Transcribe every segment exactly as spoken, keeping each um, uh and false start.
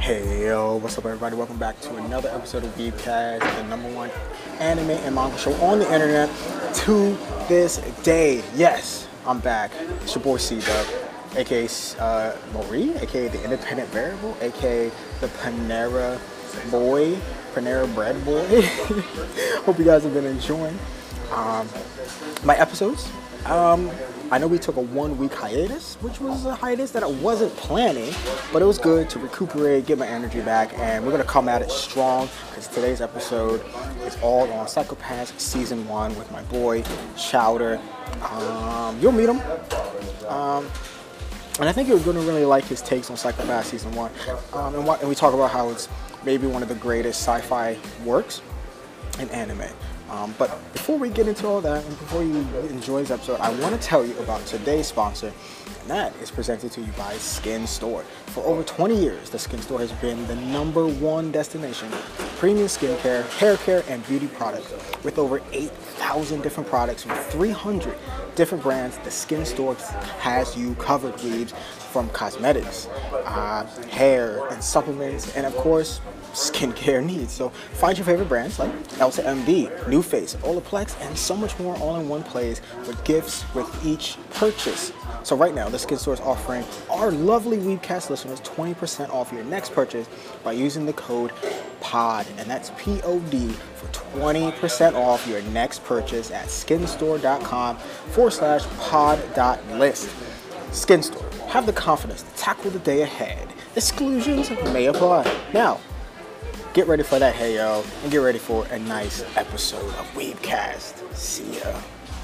Hey yo, what's up everybody? Welcome back to another episode of Weebcast, the number one anime and manga show on the internet to this day. Yes, I'm back. It's your boy C-Dub, aka uh, Marie, aka the Independent Variable, aka the Panera Boy, Panera Bread Boy. Hope you guys have been enjoying um, my episodes. Um, I know we took a one-week hiatus, which was a hiatus that I wasn't planning, but it was good to recuperate, get my energy back, and we're going to come at it strong because today's episode is all on Psycho-Pass Season one with my boy, Chowder. Um, you'll meet him, um, and I think you're going to really like his takes on Psycho-Pass Season one, um, and, what, and we talk about how it's maybe one of the greatest sci-fi works in anime. Um, but before we get into all that, and before you enjoy this episode, I want to tell you about today's sponsor, and that is presented to you by Skin Store. For over twenty years, the Skin Store has been the number one destination for premium skincare, hair care, and beauty products. With over eight thousand different products from three hundred different brands, the Skin Store has you covered, weebs, from cosmetics, uh, hair, and supplements, and of course, skincare needs. So find your favorite brands like Elta M D, NuFace, Olaplex, and so much more all in one place with gifts with each purchase. So right now, the Skin Store is offering our lovely Weebcast listeners twenty percent off your next purchase by using the code POD, and that's P O D, for twenty percent off your next purchase at skinstore.com forward slash pod dot list. Skin Store, have the confidence to tackle the day ahead. Exclusions may apply. Now, get ready for that, hey yo, and get ready for a nice episode of Weebcast. See ya.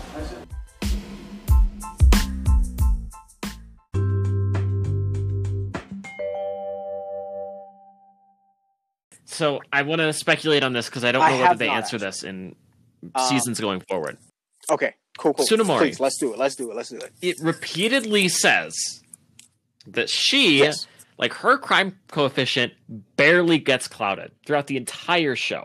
So I want to speculate on this because I don't I know whether have they not, answer actually. this in Um, seasons going forward. Okay, cool, cool. Tsunemori. Please, let's do it, let's do it, let's do it. It repeatedly says that she, Yes. like her crime coefficient, barely gets clouded throughout the entire show.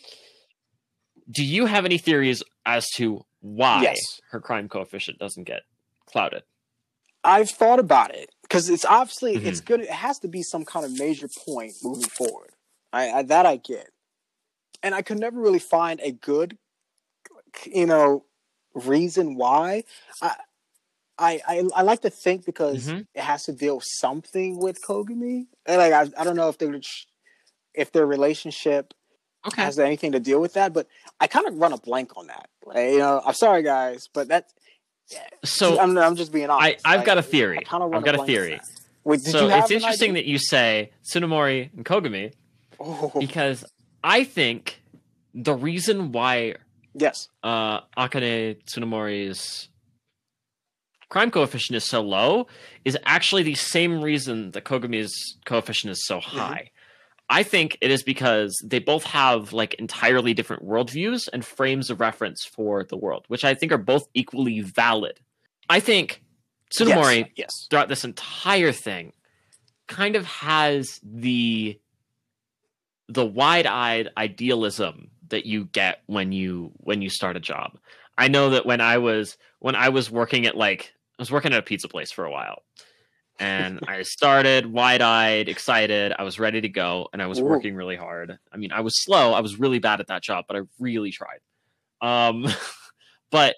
Do you have any theories as to why Yes. her crime coefficient doesn't get clouded? I've thought about it, because it's obviously, Mhm. it's good, it has to be some kind of major point moving forward. I, I That I get. And I could never really find a good, you know, reason why. I I, I, I like to think because Mhm. it has to deal with something with Kogami. And like I, I don't know if they would, if their relationship Okay. has anything to deal with that, but I kind of run a blank on that. Like, you know, I'm sorry guys, but that's So I'm, I'm just being I, honest. I've Like, got a theory. I kinda run I've got a blank on theory. that. Wait, did So you have it's an interesting idea? that you say Tsunemori and Kogami Oh, because I think the reason why yes. uh, Akane Tsunemori's crime coefficient is so low is actually the same reason that Kogami's coefficient is so high. I think it is because they both have like entirely different worldviews and frames of reference for the world, which I think are both equally valid. I think Tsunemori, Yes. yes. throughout this entire thing, kind of has the the wide-eyed idealism that you get when you when you start a job. I know that when I was when I was working at like I was working at a pizza place for a while, and I started wide-eyed, excited. I was ready to go, and I was Ooh. working really hard. I mean, I was slow. I was really bad at that job, but I really tried. Um, but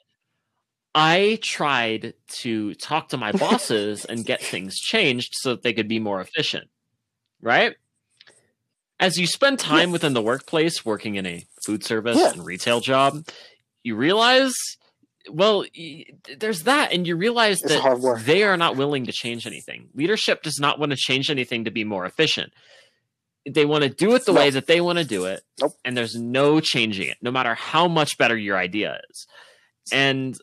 I tried to talk to my bosses and get things changed so that they could be more efficient, right? As you spend time Yeah. within the workplace working in a food service Yeah. and retail job, you realize, well, y- there's that, and you realize It's hard that work. they are not willing to change anything. Leadership does not want to change anything to be more efficient. They want to do it the No. way that they want to do it, Nope. and there's no changing it, no matter how much better your idea is. And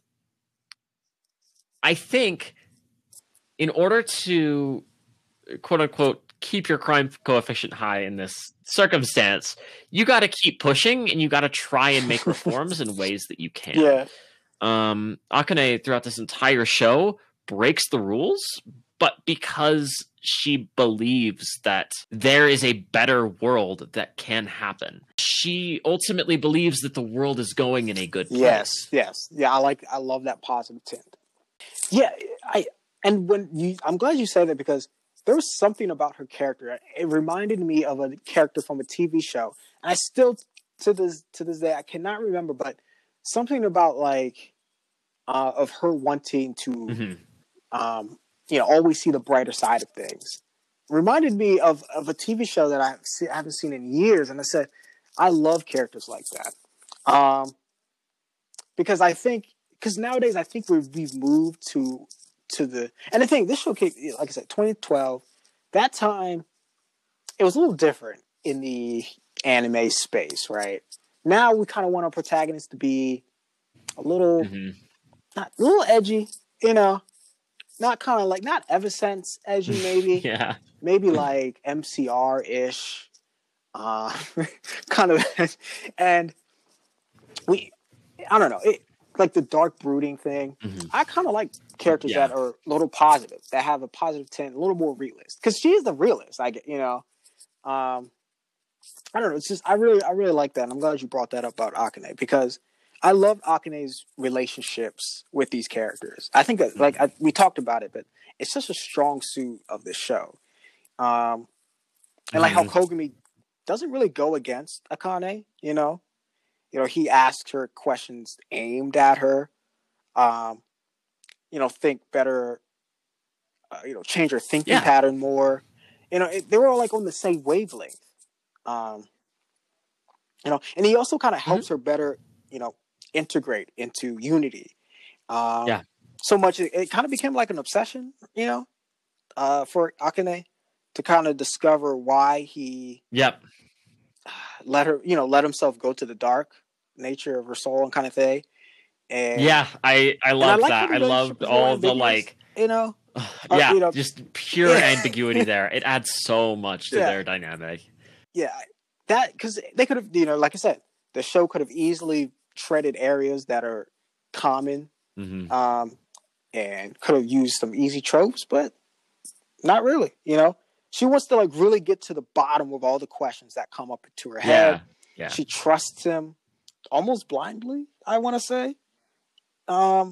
I think in order to quote unquote keep your crime coefficient high in this circumstance, you got to keep pushing and you got to try and make reforms in ways that you can. Yeah. Um, Akane throughout this entire show breaks the rules, but because she believes that there is a better world that can happen, she ultimately believes that the world is going in a good place. Yes. Yes. Yeah. I like. I love that positive tint. Yeah. I and when you, I'm glad you said that because there was something about her character. It reminded me of a character from a T V show, and I still to this to this day I cannot remember, but something about like uh, of her wanting to, mm-hmm. um, you know, always see the brighter side of things. Reminded me of of a T V show that I've see, I haven't seen in years, and I said I love characters like that, um, because I think because nowadays I think we've we've moved to. To the and the thing, this show came, like I said, twenty twelve. That time, it was a little different in the anime space, right? Now we kind of want our protagonists to be a little, mm-hmm. not a little edgy, you know, not kind of like not Eversense edgy, maybe, yeah, maybe like M C R ish, uh, kind of, and we, I don't know, it, like the dark brooding thing. Mm-hmm. I kind of like characters yeah. that are a little positive, that have a positive tint, a little more realist. Because she is the realist, I get, you know. Um, I don't know. It's just I really, I really like that. And I'm glad you brought that up about Akane because I love Akane's relationships with these characters. I think that, like, I, we talked about it, but it's such a strong suit of this show. Um, and like mm-hmm. how Kogami doesn't really go against Akane, you know. You know, he asks her questions aimed at her. Um, you know, think better. Uh, you know, change her thinking yeah. pattern more. You know, it, they were all like on the same wavelength. Um, you know, and he also kind of helps mm-hmm. her better. You know, integrate into Unity. Um, yeah. So much it, it kind of became like an obsession. You know, uh, for Akane to kind of discover why he. Yep. Let her, you know, let himself go to the dark nature of her soul and kind of thing. And yeah, I I love I that. I loved all the like, you know, yeah, uh, you know, just pure yeah. ambiguity there. It adds so much to yeah. their dynamic. Yeah, that because they could have, you know, like I said, the show could have easily treaded areas that are common, mm-hmm. um, and could have used some easy tropes, but not really. You know, she wants to like really get to the bottom of all the questions that come up into her head. Yeah, yeah. She trusts him almost blindly, I want to say. Um,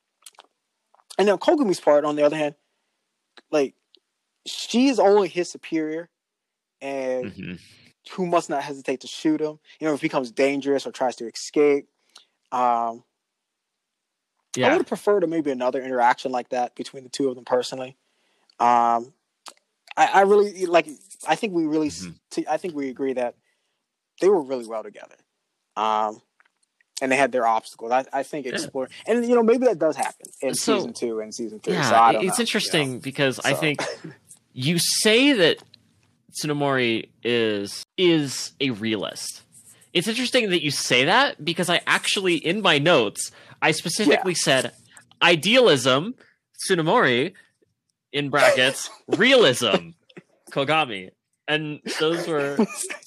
and then Kogami's part, on the other hand, like she is only his superior, and mm-hmm. who must not hesitate to shoot him. You know, if he becomes dangerous or tries to escape. Um, yeah. I would have preferred to maybe another interaction like that between the two of them personally. Um, I, I really like. I think we really. Mm-hmm. T- I think we agree that they were really well together. Um, and they had their obstacles. I, I think explore, and you know, maybe that does happen in so, season two and season three. Yeah, so I don't it's know, interesting you know? because so. I think you say that Tsunemori is is a realist. It's interesting that you say that because I actually, in my notes, I specifically yeah. said idealism, Tsunemori, in brackets, realism, Kogami, and those were.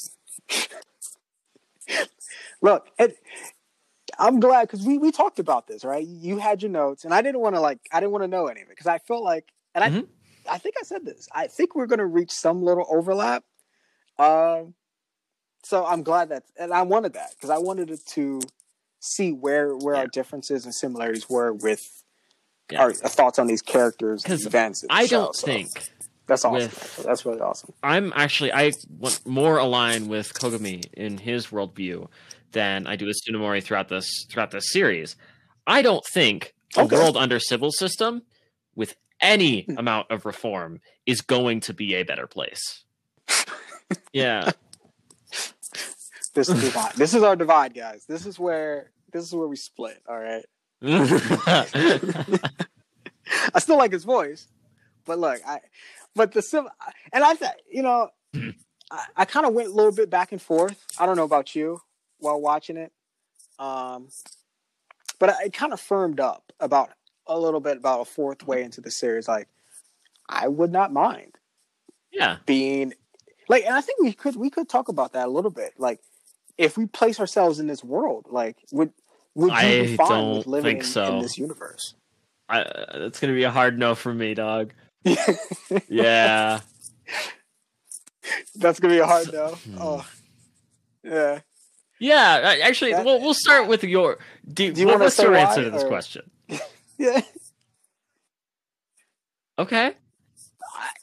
Look, it, I'm glad because we, we talked about this, right? You had your notes, and I didn't want to like I didn't want to know any of it because I felt like, and I mm-hmm. I think I said this. I think we're going to reach some little overlap. Um, so I'm glad that, and I wanted that because I wanted it to see where where yeah. our differences and similarities were with yeah. our, our thoughts on these characters, and events. I show, don't so. think. That's awesome. With, That's really awesome. I'm actually I want more aligned with Kogami in his worldview than I do with Tsunemori throughout this throughout this series. I don't think a okay. world under Sybil's system with any amount of reform is going to be a better place. Yeah. This is divide. This is our divide, guys. This is where this is where we split. All right. I still like his voice, but look, I. But the sim, and I thought, you know, I, I kind of went a little bit back and forth. I don't know about you while watching it, um, but I, it kind of firmed up about a little bit about a fourth way into the series. Like, I would not mind, yeah, being like, and I think we could we could talk about that a little bit. Like, if we place ourselves in this world, like, would would you be fine don't with living think in, so. in this universe? I, it's gonna be a hard no for me, dog. Yeah, that's gonna be a hard no. Oh, yeah, yeah. Actually, that, we'll we'll start with your. Do, do you want to answer to this or? question? Yeah. Okay.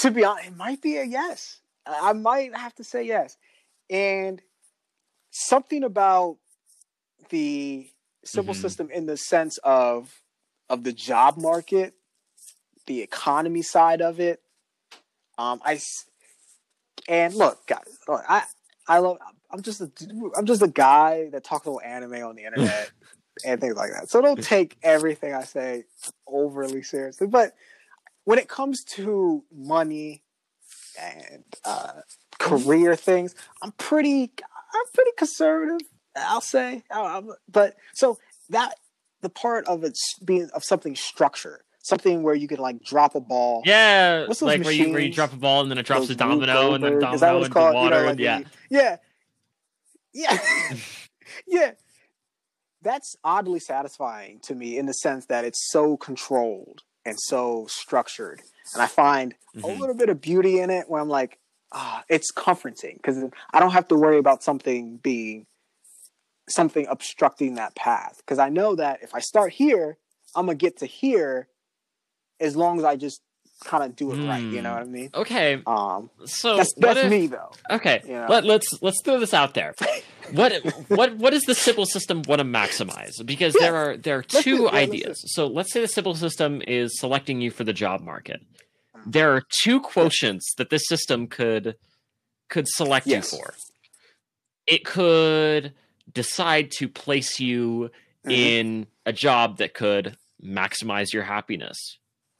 to be honest, it might be a yes. I, I might have to say yes. And something about the civil Mhm. system in the sense of of the job market, the economy side of it. Um, I s- and look, guys, look, I I love. I'm just a I'm just a guy that talks about anime on the internet and things like that. So don't take everything I say overly seriously. But when it comes to money and uh, career things, I'm pretty I'm pretty conservative. I'll say, I'm, but so that the part of it being of something structured, something where you can like drop a ball. Yeah, What's those like where you where you machines? drop a ball and then it drops Those a Rube domino and then Goldberg? Is that what domino it's into called? You know, water like and when yeah. you, yeah, yeah, yeah. That's oddly satisfying to me in the sense that it's so controlled and so structured, and I find a Mhm. little bit of beauty in it. Where I'm like, ah, it's comforting because I don't have to worry about something being something obstructing that path because I know that if I start here, I'm gonna get to here as long as I just kind of do it right. You know Hmm. what I mean? Okay. Um, So that's what that's if me though. Okay, You know? let, let's let's throw this out there. What what what does the civil system want to maximize? Because Yeah. there are there are Let's two do it. Yeah, let's ideas. do So let's say the civil system is selecting you for the job market. There are two quotients that this system could could select you Yes. for. It could decide to place you Mhm. in a job that could maximize your happiness.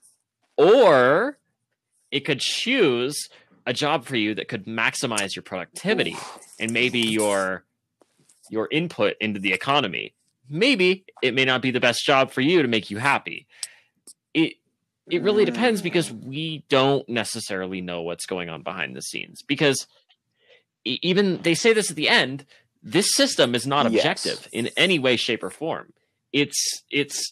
Or it could choose a job for you that could maximize your productivity Oof. and maybe your your input into the economy. Maybe it may not be the best job for you to make you happy. It it really depends because Mm. we don't necessarily know what's going on behind the scenes. Because e- even they say this at the end, this system is not Yes. objective in any way, shape, or form. It's it's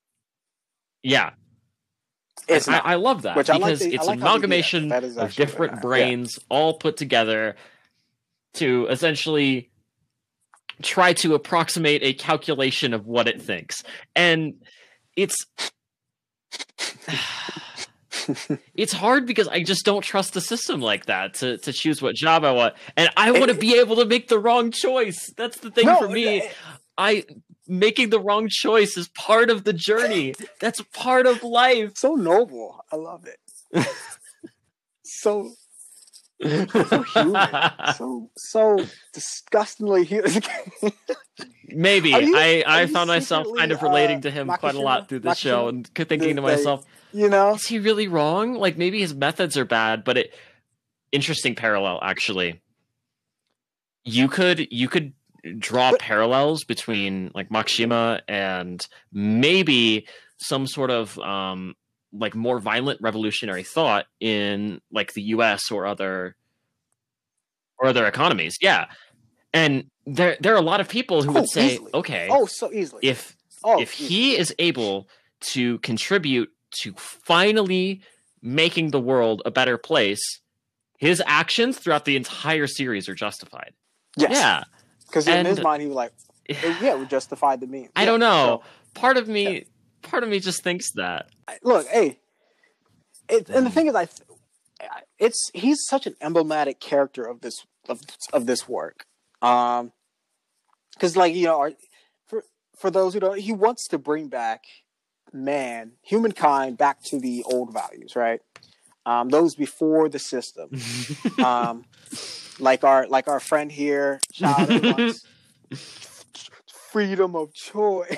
yeah. It's I, not. I love that Which I like. because The, I it's like an how they do that. amalgamation That is of actually really different nice. brains all put together to essentially try to approximate a calculation of what it thinks. And it's it's hard because I just don't trust the system like that to, to choose what job I want. And I want to be able to make the wrong choice. That's the thing No, for me. it- I making the wrong choice is part of the journey. That's part of life. so noble. I love it. so so human. So so disgustingly human. Maybe Are you- I, are I you found myself kind of secretly, relating uh, to him quite a Makishima? lot through this show Makishima? and thinking The- to the- myself, You know? is he really wrong? Like maybe his methods are bad, but it interesting parallel actually. You could you could draw But- parallels between like Makishima and maybe some sort of um like more violent revolutionary thought in like the U S or other or other economies. Yeah. And there there are a lot of people who would Oh, say, easily. okay, Oh, so easily. if Oh, if easily. he is able to contribute to finally making the world a better place, his actions throughout the entire series are justified. Yes. Yeah. Because in And- his mind, he was like, it, yeah, we justified the meme. I Yeah, don't know. so- part of me yeah. part of me just thinks that. I- look, hey, it, and the Mm. thing is, I, it's he's such an emblematic character of this of of this work, um, because like you know, our, for for those who don't, he wants to bring back man, humankind, back to the old values, right? Um, those before the system, um, like our like our friend here, Chowder wants freedom of choice,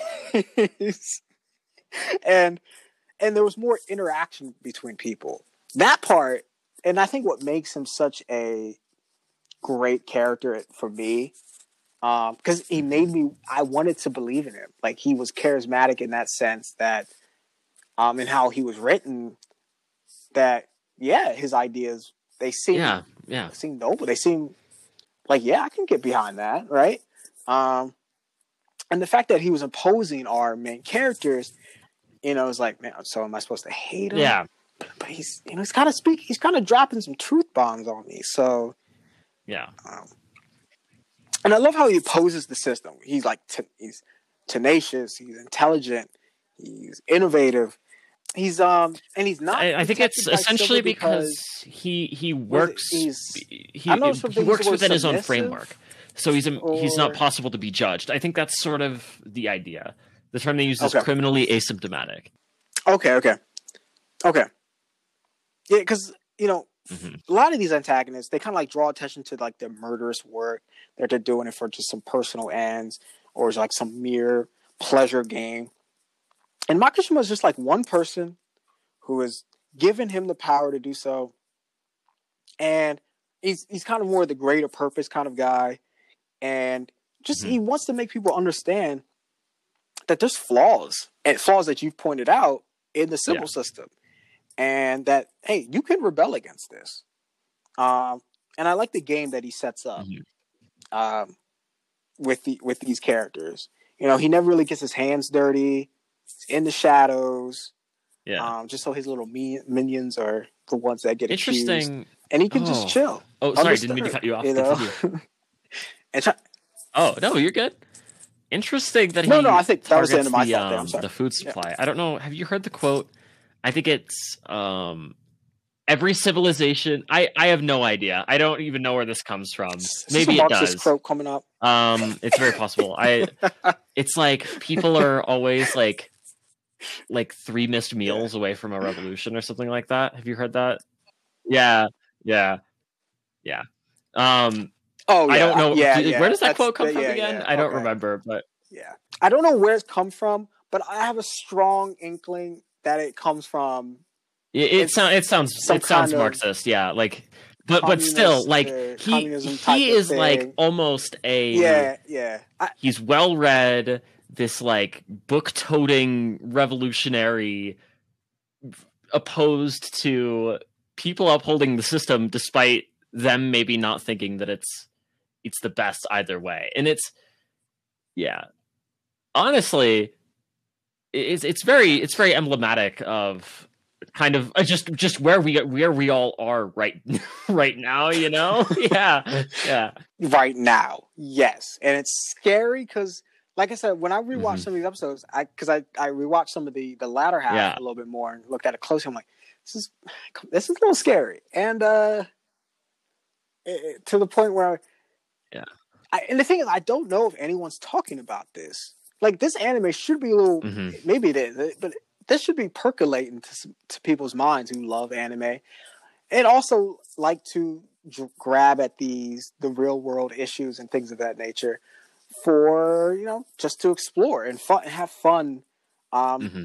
and and there was more interaction between people. That part, and I think what makes him such a great character for me, because um, he made me, I wanted to believe in him. Like he was charismatic in that sense that, um, and how he was written. That yeah, his ideas they seem yeah, yeah. they seem noble. They seem like yeah, I can get behind that, right? Um, and the fact that he was opposing our main characters. You know, it's like, man, so am I supposed to hate him? Yeah. But, but he's, you know, he's kind of speak, he's kind of dropping some truth bombs on me. So, Yeah. um, and I love how he opposes the system. He's like, t- he's tenacious, he's intelligent, he's innovative, he's um and he's not. I, I think it's essentially because, because he he works. He's, he he works within his own framework, so he's a, or... he's not possible to be judged. I think that's sort of the idea. The term they use is okay. criminally asymptomatic. Okay, okay, okay. Yeah, because you know mm-hmm. a lot of these antagonists, they kind of like draw attention to like their murderous work that they're doing it for just some personal ends or like some mere pleasure game. And Makishima is just like one person who has given him the power to do so. And he's he's kind of more the greater purpose kind of guy. And just mm-hmm. he wants to make people understand that there's flaws, and flaws that you've pointed out in the civil yeah. system. And that, hey, you can rebel against this. Um, and I like the game that he sets up mm-hmm. um, with the with these characters. You know, he never really gets his hands dirty. In the shadows, yeah. Um, just so his little mi- minions are the ones that get interesting, accused. And he can oh. just chill. Oh, sorry, didn't mean to cut you off. You know? and try- oh no, you're good. Interesting that he no, no. I think that was the end of my the, thought. There. Um, the food supply. Yeah. I don't know. Have you heard the quote? I think it's um, every civilization. I, I have no idea. I don't even know where this comes from. Maybe it does. Quote coming up. Um, it's very possible. I. It's like people are always like, like three missed meals yeah. away from a revolution or something like that. Have you heard that? Yeah, yeah, yeah. Um, oh, yeah. I don't know. Yeah, do, yeah. Where does that That's, quote come yeah, from yeah, again? yeah. I don't okay. remember, but yeah, I don't know where it's come from, but I have a strong inkling that it comes from. It, it sounds. It sounds. It sounds Marxist. Yeah, like. But but still, like uh, he he is like almost a yeah yeah. I, he's well read. This like book toting revolutionary, opposed to people upholding the system, despite them maybe not thinking that it's it's the best either way. And it's yeah, honestly, it's it's very it's very emblematic of. Kind of uh, just just where we where we all are right right now, you know? Yeah, yeah. Right now, yes, and it's scary because, like I said, when I rewatch mm-hmm. some of these episodes, I because I I rewatched some of the the latter half yeah. a little bit more and looked at it closely. I'm like, this is this is a little scary, and uh, it, to the point where, yeah. I, and the thing is, I don't know if anyone's talking about this. Like this anime should be a little, mm-hmm. maybe it is, but. This should be percolating to, to people's minds who love anime, and also like to d- grab at these the real world issues and things of that nature, for you know just to explore and fun and have fun, um, mm-hmm.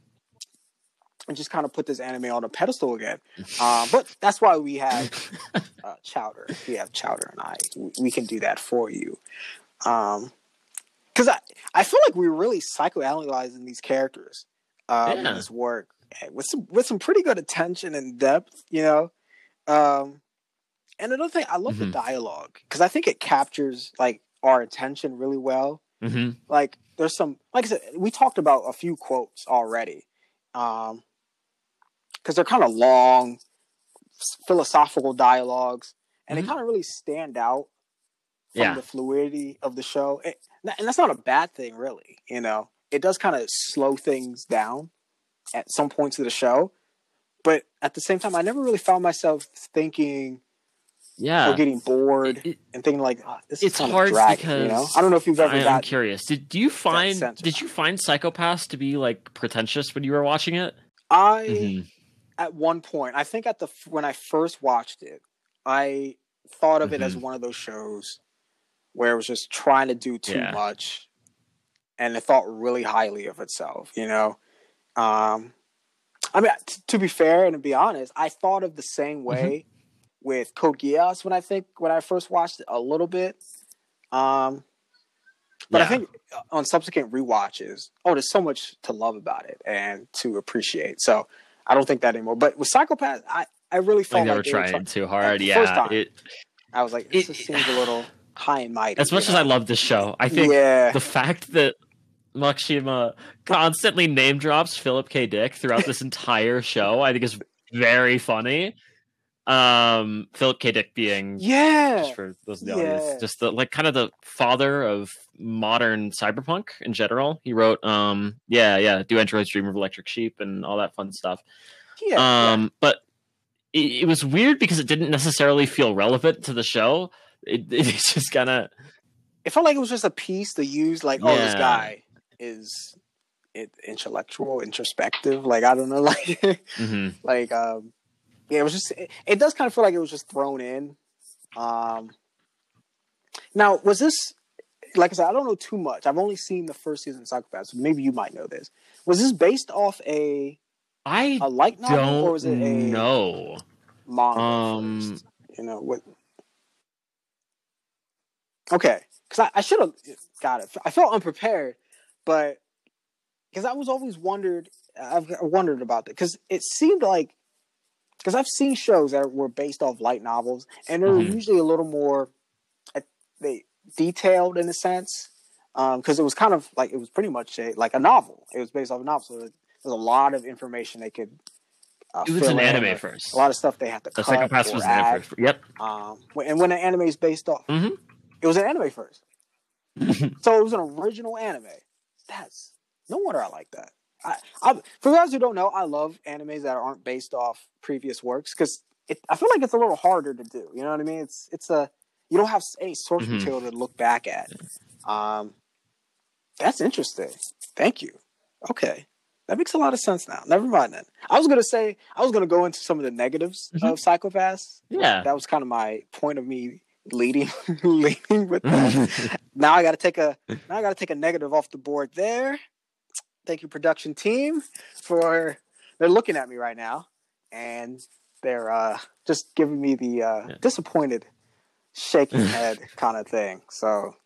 and just kind of put this anime on a pedestal again. um, but that's why we have uh, Chowder. We have Chowder and I. We, we can do that for you, because um, I I feel like we're really psychoanalyzing these characters. Um, yeah. in his work with some with some pretty good attention and depth, you know. Um, and another thing, I love mm-hmm. the dialogue because I think it captures like our attention really well. Mm-hmm. Like there's some, like I said, we talked about a few quotes already, um, because they're kind of long, philosophical dialogues, and mm-hmm. they kind of really stand out from yeah. the fluidity of the show. It, and that's not a bad thing, really, you know. It does kind of slow things down at some points of the show, but at the same time, I never really found myself thinking, yeah, or getting bored it, and thinking like, oh, "This is it's kind hard of dragging." because you know, I don't know if you've ever. I, got I'm curious. Did do you find did you find Psycho-Pass to be like pretentious when you were watching it? I mm-hmm. at one point, I think at the when I first watched it, I thought of mm-hmm. it as one of those shows where it was just trying to do too yeah. much. And it thought really highly of itself, you know. Um, I mean, t- to be fair and to be honest, I thought of the same way mm-hmm. with Code Geass when I think when I first watched it a little bit. Um, but yeah. I think on subsequent rewatches, oh, there's so much to love about it and to appreciate. So I don't think that anymore. But with Psycho-Pass, I, I really felt like, like they were trying try- too hard. the yeah, first time, it, I was like, this it, just seems a little high and mighty. As much know? as I love this show, I think yeah. the fact that Makishima constantly name drops Philip K. Dick throughout this entire show, I think is very funny. Um, Philip K. Dick being Yeah, just for those in the yeah. audience, just the like kind of the father of modern cyberpunk in general. He wrote, um, yeah, yeah, Do Androids Dream of Electric Sheep and all that fun stuff. Yeah, um, yeah. but it, it was weird because it didn't necessarily feel relevant to the show. It, it just kind of. It felt like it was just a piece to use, like, Yeah. oh, this guy is it, intellectual, introspective. Like, I don't know, like, mm-hmm. like, um, yeah, it was just. It, it does kind of feel like it was just thrown in. Um, now, was this? Like I said, I don't know too much. I've only seen the first season of Psycho-Pass. So maybe you might know this. Was this based off a I a light novel, don't or was it a know. manga Um, first? You know what? Okay, because I, I should have got it. I felt unprepared, but because I was always wondered, I've wondered about it because it seemed like because I've seen shows that were based off light novels, and they're Mhm. usually a little more uh, they detailed in a sense because um, it was kind of like it was pretty much a, like a novel. It was based off a novel, so there's a lot of information they could. Uh, it was an anime or, first. A lot of stuff they had to the cut Psycho-Pass or was add. an anime first. Yep. Um, and when an anime is based off, mm-hmm. it was an anime first. So it was an original anime. That's no wonder I like that. I, I, for those who don't know, I love animes that aren't based off previous works because I feel like it's a little harder to do. You know what I mean? It's it's a you don't have any source mm-hmm. material to look back at. Um, that's interesting. Thank you. Okay, that makes a lot of sense now. Never mind then. I was gonna say I was gonna go into some of the negatives mm-hmm. of Psycho-Pass. Yeah, that was kind of my point of me leading leading with that. now I got to take a now I got to take a negative off the board there. Thank you, production team, for they're looking at me right now and they're uh, just giving me the uh, yeah. disappointed shaking head kind of thing. So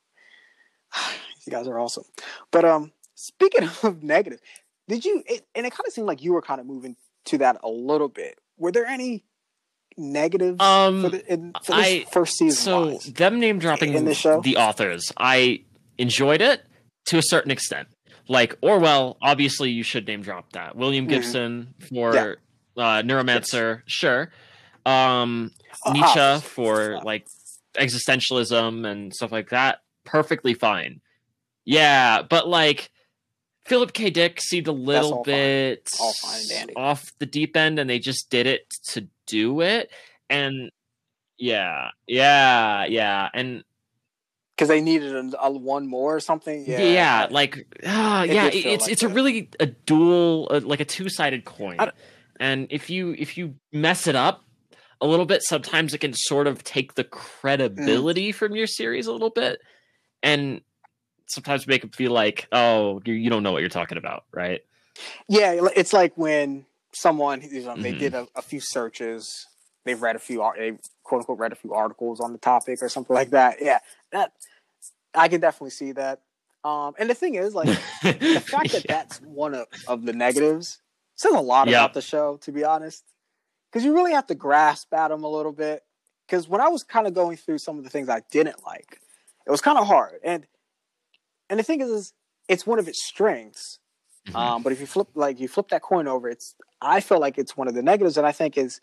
you guys are awesome. But um, speaking of negative, did you? It, and it kind of seemed like you were kind of moving to that a little bit. Were there any negatives um, for, the, in, for this I, first season? So wise, them name dropping in the show, the authors, I enjoyed it to a certain extent. Like Orwell, obviously you should name drop that. William Gibson mm-hmm. for yeah. uh, Neuromancer, yes. sure. Um, oh, Nietzsche oh, for oh. like existentialism and stuff like that, perfectly fine. Yeah, but like Philip K. Dick seemed a little bit all fine, off the deep end, and they just did it to do it. And yeah, yeah, yeah, and. Because they needed a, a one more or something. Yeah, yeah like uh, it yeah, it, it's like it's that. a really a dual, uh, like a two sided coin. And if you if you mess it up a little bit, sometimes it can sort of take the credibility mm. from your series a little bit, and sometimes make it feel like, oh, you, you don't know what you're talking about, right? Yeah, it's like when someone you know, mm-hmm. they did a, a few searches, they've read a few, they quote unquote read a few articles on the topic or something like that. Yeah, that. I can definitely see that. Um, and the thing is, like, the fact that yeah. that's one of, of the negatives says a lot yeah. about the show, to be honest. Because you really have to grasp at them a little bit. Because when I was kind of going through some of the things I didn't like, it was kind of hard. And and the thing is, is it's one of its strengths. Mm-hmm. Um, but if you flip, like, you flip that coin over, it's I feel like it's one of the negatives, and I think is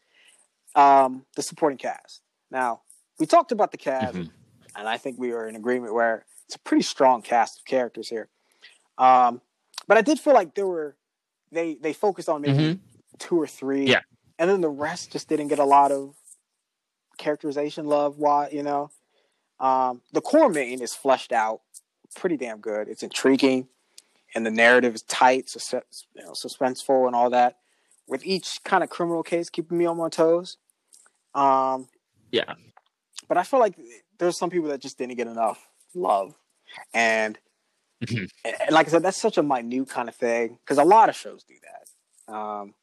um, the supporting cast. Now, we talked about the cast. Mm-hmm. And I think we were in agreement where it's a pretty strong cast of characters here. Um, but I did feel like there were they they focused on maybe mm-hmm. two or three, yeah, and then the rest just didn't get a lot of characterization love. Why you know, um, the core main is fleshed out pretty damn good. It's intriguing, and the narrative is tight, sus- you know, suspenseful, and all that. With each kind of criminal case keeping me on my toes. Um, yeah, but I feel like there's some people that just didn't get enough love. And, mm-hmm. and like I said, that's such a minute kind of thing because a lot of shows do that. Um,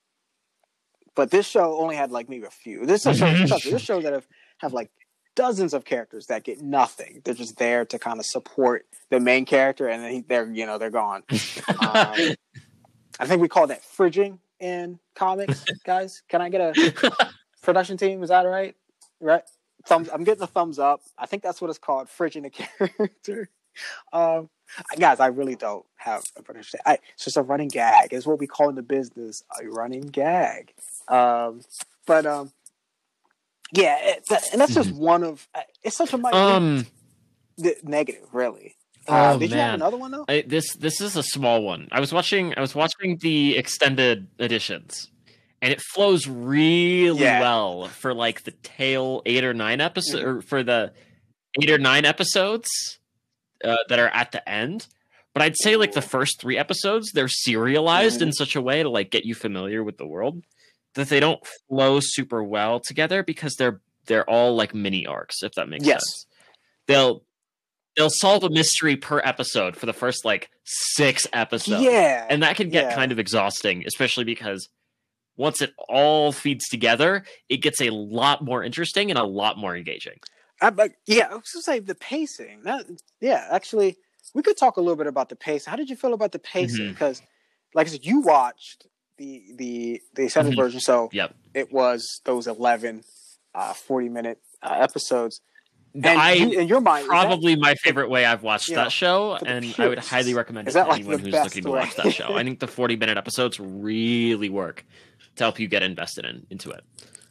but this show only had like maybe a few. This is a show, this show that have, have like dozens of characters that get nothing. They're just there to kind of support the main character, and then he, they're, you know, they're gone. um, I think we call that fridging in comics, guys. Can I get a production team? Is that right? Right? Thumbs, I'm getting a thumbs up. I think that's what it's called, fridging a character. Um, guys, I really don't have a production. I, it's just a running gag. It's what we call in the business a running gag. Um, but um, Yeah, it, that, and that's just Mhm. one of. It's such a minute Um. negative, really. Uh, Oh did you have man. another one though? I, this this is a small one. I was watching I was watching the extended editions, and it flows really Yeah. well for like the tail eight or nine episodes, Mhm. or for the eight or nine episodes uh, that are at the end. But I'd say like the first three episodes, they're serialized Mhm. in such a way to like get you familiar with the world that they don't flow super well together because they're they're all like mini arcs, if that makes Yes. sense. They'll they'll solve a mystery per episode for the first like six episodes. Yeah. And that can get yeah. kind of exhausting, especially because once it all feeds together, it gets a lot more interesting and a lot more engaging. I, but yeah, I was gonna say the pacing. That, yeah, actually, we could talk a little bit about the pacing. How did you feel about the pacing? Mhm. Because, like I said, you watched the the the extended Mhm. version, so Yep. it was those eleven, uh, forty minute uh, episodes. And I you, in your mind, probably my favorite way I've watched you that know, show, for the and I would purists, highly recommend is it that to like anyone the who's best looking to way? watch that show. I think the forty minute episodes really work to help you get invested in into it.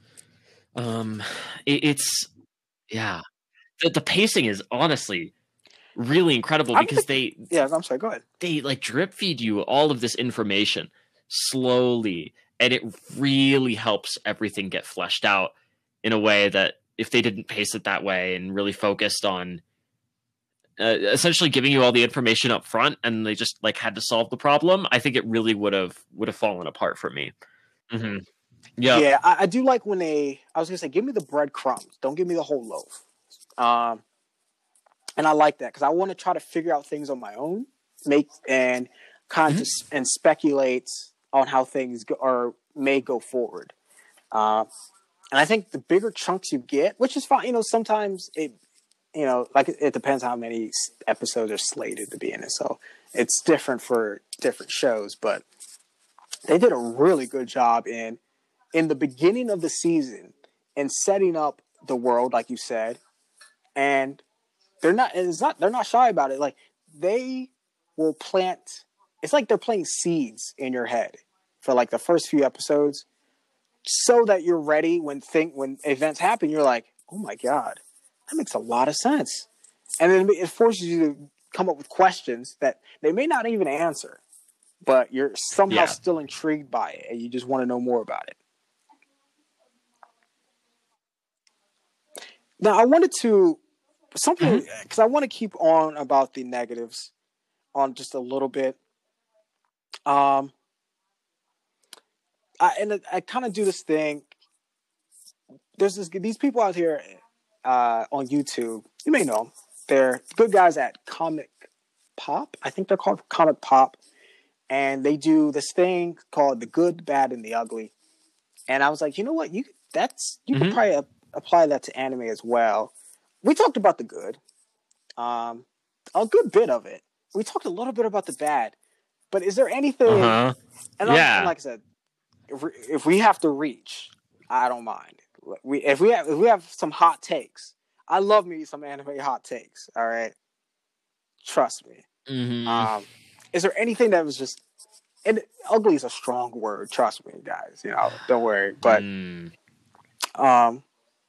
Um, it, it's yeah, the, the pacing is honestly really incredible I'm because thinking- they yeah, I'm sorry. Go ahead. they like drip feed you all of this information slowly, and it really helps everything get fleshed out in a way that if they didn't pace it that way and really focused on uh, essentially giving you all the information up front and they just like had to solve the problem, I think it really would have would have fallen apart for me. Mm-hmm. Yeah. Yeah, I, I do like when they. I was gonna say, give me the breadcrumbs. Don't give me the whole loaf. Um, and I like that because I want to try to figure out things on my own, make and kind of Mhm. and speculate on how things go, or may go forward. Uh, and I think the bigger chunks you get, which is fine, you know, sometimes it, you know, like it, it depends how many s- episodes are slated to be in it. So it's different for different shows, but they did a really good job in in the beginning of the season in setting up the world, like you said, and they're not. It's not. They're not shy about it. Like they will plant. It's like they're planting seeds in your head for like the first few episodes, so that you're ready when think when events happen. You're like, oh my god, that makes a lot of sense, and then it forces you to come up with questions that they may not even answer, but you're somehow Yeah. still intrigued by it, and you just want to know more about it. Now, I wanted to something because I want to keep on about the negatives on just a little bit. Um, I and I, I kind of do this thing. There's this these people out here uh, on YouTube. You may know them. They're good guys at Comic Pop. I think they're called Comic Pop, and they do this thing called the Good, Bad, and the Ugly. And I was like, you know what? You that's you Mhm. could probably a- apply that to anime as well. We talked about the good, um, a good bit of it. We talked a little bit about the bad, but is there anything? Uh-huh. And, I'm- Yeah. and like I said, if we, if we have to reach, I don't mind. We if we have if we have some hot takes, I love me some anime hot takes. All right, trust me. Mhm. Um, is there anything that was just? And ugly is a strong word. Trust me, guys. You know, don't worry. But Mm. um,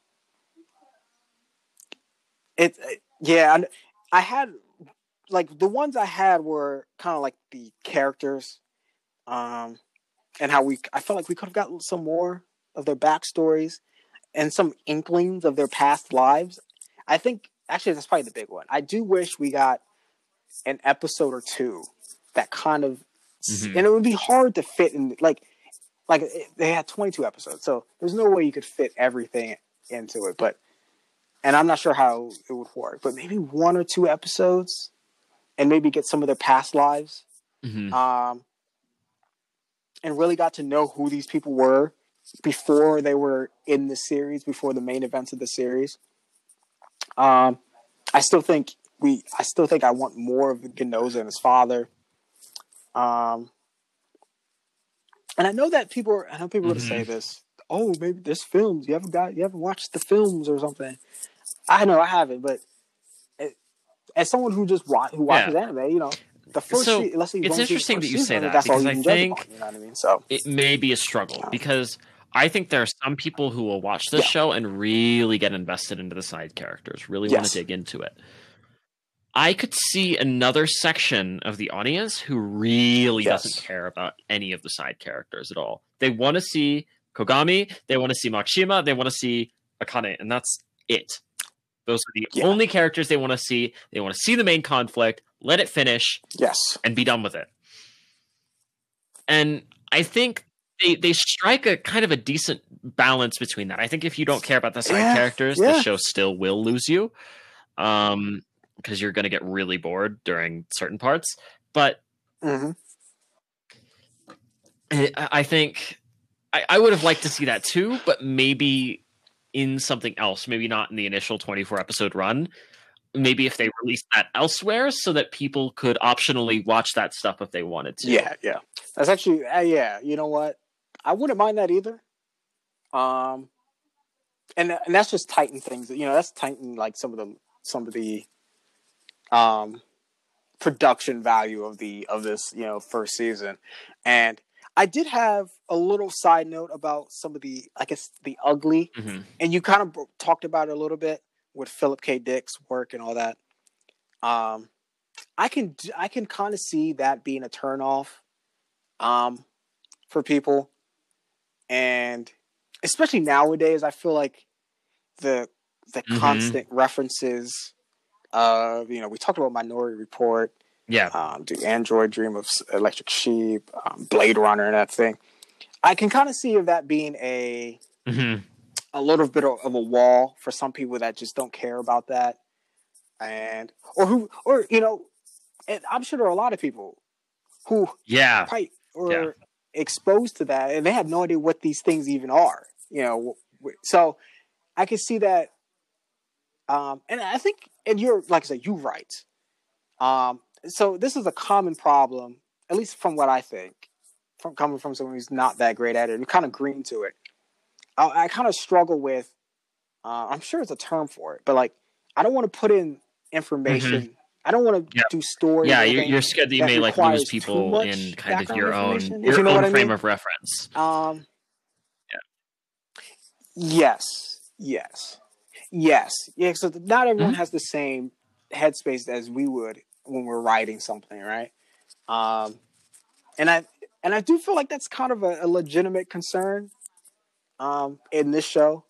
it, it yeah, I, I had like the ones I had were kind of like the characters, um, and how we. I felt like we could have gotten some more of their backstories and some inklings of their past lives. I think actually that's probably the big one. I do wish we got an episode or two that kind of, Mhm. and it would be hard to fit in like. Like it, they had twenty-two episodes, so there's no way you could fit everything into it. But, and I'm not sure how it would work, but maybe one or two episodes, and maybe get some of their past lives, Mhm. um, and really got to know who these people were before they were in the series, before the main events of the series. Um, I still think we, I still think I want more of Genoza and his father. Um. And I know that people are, I know people are going to say Mhm. this. Oh, maybe there's films. You haven't got, you haven't watched the films or something. I know I haven't, but it, as someone who just watch, who watches Yeah. anime, you know, the first. So, se- let's say you've it's only seen the interesting first that you season, say I mean, that, that's all because you I can judge think upon, you know what I mean? So it may be a struggle because I think there are some people who will watch this Yeah. show and really get invested into the side characters, really want Yes. to dig into it. I could see another section of the audience who really Yes. doesn't care about any of the side characters at all. They want to see Kogami, they want to see Makishima, they want to see Akane, and that's it. Those are the Yeah. only characters they want to see. They want to see the main conflict, let it finish, Yes. and be done with it. And I think they, they strike a kind of a decent balance between that. I think if you don't care about the side Yeah, characters, yeah. the show still will lose you. Um, because you're going to get really bored during certain parts. But Mm-hmm. I I think I, I would have liked to see that too, but maybe in something else, maybe not in the initial twenty-four episode run. Maybe if they released that elsewhere so that people could optionally watch that stuff if they wanted to. Yeah, yeah. That's actually, uh, yeah. You know what? I wouldn't mind that either. Um, and and that's just Titan things. You know, that's Titan like some of the some of the um production value of the of this you know first season. And I did have a little side note about some of the I guess the ugly, Mhm. and you kind of talked about it a little bit with Philip K. Dick's work and all that. Um, I can I can kind of see that being a turnoff, um, for people, and especially nowadays, I feel like the the Mhm. constant references of you know we talked about Minority Report, Yeah. um, do Android Dream of Electric Sheep, um, Blade Runner, and that thing. I can kind of see of that being a Mhm. a little bit of, of a wall for some people that just don't care about that, and or who or you know, and I'm sure there are a lot of people who Yeah. probably were Yeah. exposed to that and they have no idea what these things even are. You know, w- w- so I can see that. Um, and I think, and you're like I said, you're right. Um, so this is a common problem, at least from what I think, from coming from someone who's not that great at it and kind of green to it. I, I kind of struggle with. Uh, I'm sure it's a term for it, but like I don't want to put in information. I don't want to Yeah. do stories. Yeah, or you're, anything you're scared that you that may like requires lose too people much in kind of background your own information, if your you know own what I frame mean. of reference. Um, Yeah. Yes, yes, yes, yeah. So not everyone Mhm. has the same headspace as we would when we're writing something, right? Um, and I and I do feel like that's kind of a, a legitimate concern um, in this show.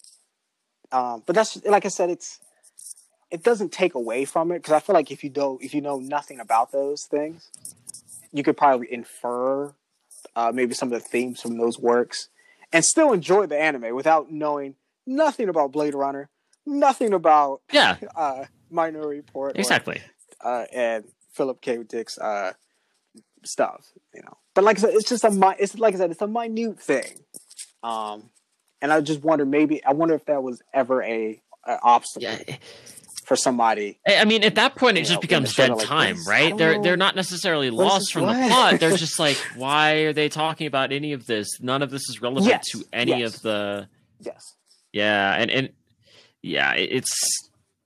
Um, but that's like I said, it's it doesn't take away from it because I feel like if you don't if you know nothing about those things, you could probably infer uh, maybe some of the themes from those works and still enjoy the anime without knowing nothing about Blade Runner, nothing about Yeah, uh, Minority Report, exactly. or, uh, and Philip K. Dick's uh, stuff. You know, but like I said, it's just a mi- it's like I said, it's a minute thing. Um, and I just wonder maybe I wonder if that was ever a, a obstacle Yeah. for somebody. I I mean, at that point, it You just know, becomes in the show, dead they're like, time, "This- I right? don't They're know. they're not necessarily What is lost this- from the what?" plot. They're just like, why are they talking about any of this? None of this is relevant Yes, to any yes. of the. Yes, Yeah, and and yeah, it- it's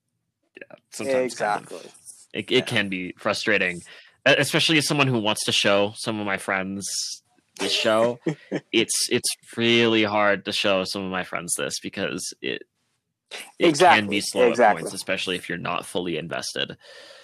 yeah, sometimes kind of- exactly. it, Yeah. it can be frustrating, e- especially as someone who wants to show some of my friends this show. it's it's really hard to show some of my friends this because it it can Exactly, be slow exactly. at points, especially if you're not fully invested.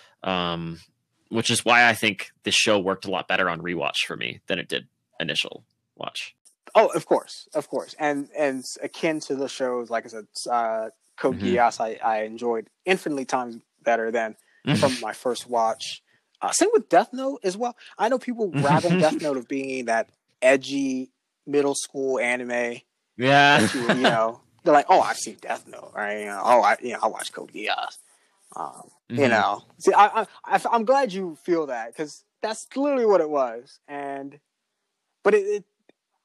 Um, which is why I think this show worked a lot better on rewatch for me than it did initial watch. Oh, of course, of course, and and akin to the shows, like I said, uh, Code Mhm. Geass, I, I enjoyed infinitely times better than from my first watch. Uh, same with Death Note as well. I know people rag on Death Note of being that edgy middle school anime. Yeah, That you, you know, they're like, oh, I've seen Death Note, right? You know, oh, I you know, I watched Code Geass. Um, You Mhm. know, see, I, I, I I'm glad you feel that because that's clearly what it was, and but it, it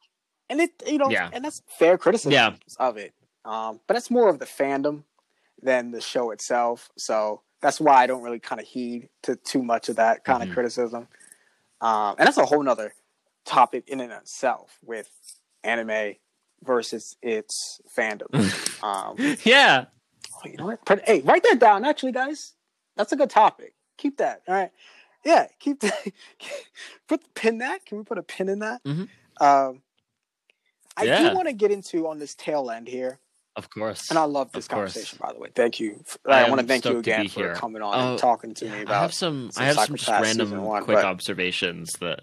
and it you know, Yeah. and that's fair criticism Yeah. of it. Um, but that's more of the fandom than the show itself. So that's why I don't really kind of heed to too much of that kind Mhm. of criticism. Um, and that's a whole nother topic in and of itself with anime versus its fandom. um, yeah. Oh, you know what? Put- Hey, write that down. Actually, guys, that's a good topic. Keep that. All right. Yeah, keep that. Put pin that. Can we put a pin in that? Mhm. Um, I Yeah. do want to get into on this tail end here. Of course. And I love this Of course. conversation, by the way. Thank you. I I, want to am thank you stoked to again be for here. coming on Oh, and talking to yeah, me I about have some. some I have some just Psycho-Pass season random one, quick but- observations that.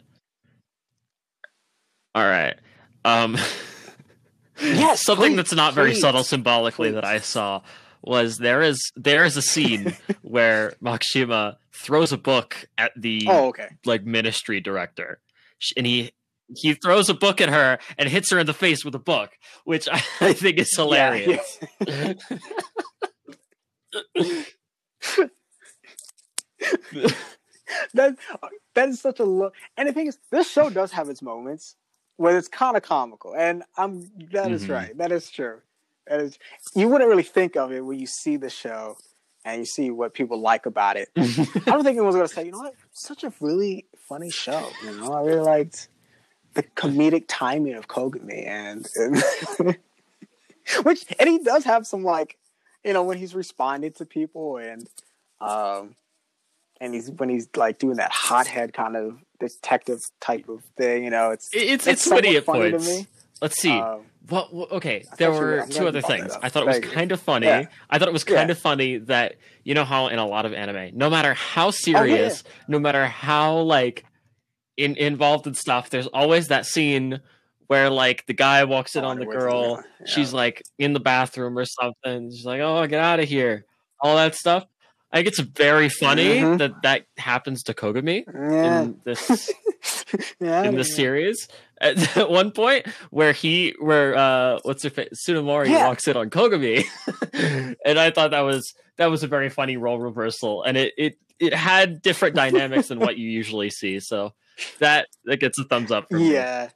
All right. Um, Yes, something please, that's not very please, subtle symbolically please. that I saw was there is there is a scene where Makishima throws a book at the Oh, okay. like ministry director, Sh- and he he throws a book at her and hits her in the face with a book, which I, I think is hilarious. Yeah, that that is such a look. And the thing is, this show does have its moments where it's kind of comical, and I'm that is Mhm. right. That is true. That is. You wouldn't really think of it when you see the show and you see what people like about it. I don't think anyone's gonna say, you know what, such a really funny show. You know, I really liked the comedic timing of Kogami, and, and which and he does have some like, you know, when he's responding to people and um and he's when he's like doing that hothead kind of detective type of thing, you know, it's it's it's it's witty at somewhat funny to points. me. Let's see. Um, What, what? Okay, I there thought you were- were I'm two glad other you brought that things. up. I thought it was Thank you. kind of funny. Yeah. I thought it was kind Yeah. of funny that you know how in a lot of anime, no matter how serious, no matter how like in, involved in stuff, there's always that scene where like the guy walks in Oh, on the wait till girl. the- yeah. She's like in the bathroom or something. She's like, "Oh, get out of here!" All that stuff. I think it's very funny Mhm. that that happens to Kogami yeah, in this yeah, I in don't the know. series at, at one point where he where uh what's her face Tsunemori Yeah. walks in on Kogami and I thought that was that was a very funny role reversal, and it it it had different dynamics than what you usually see, so that that gets a thumbs up for me. Yeah.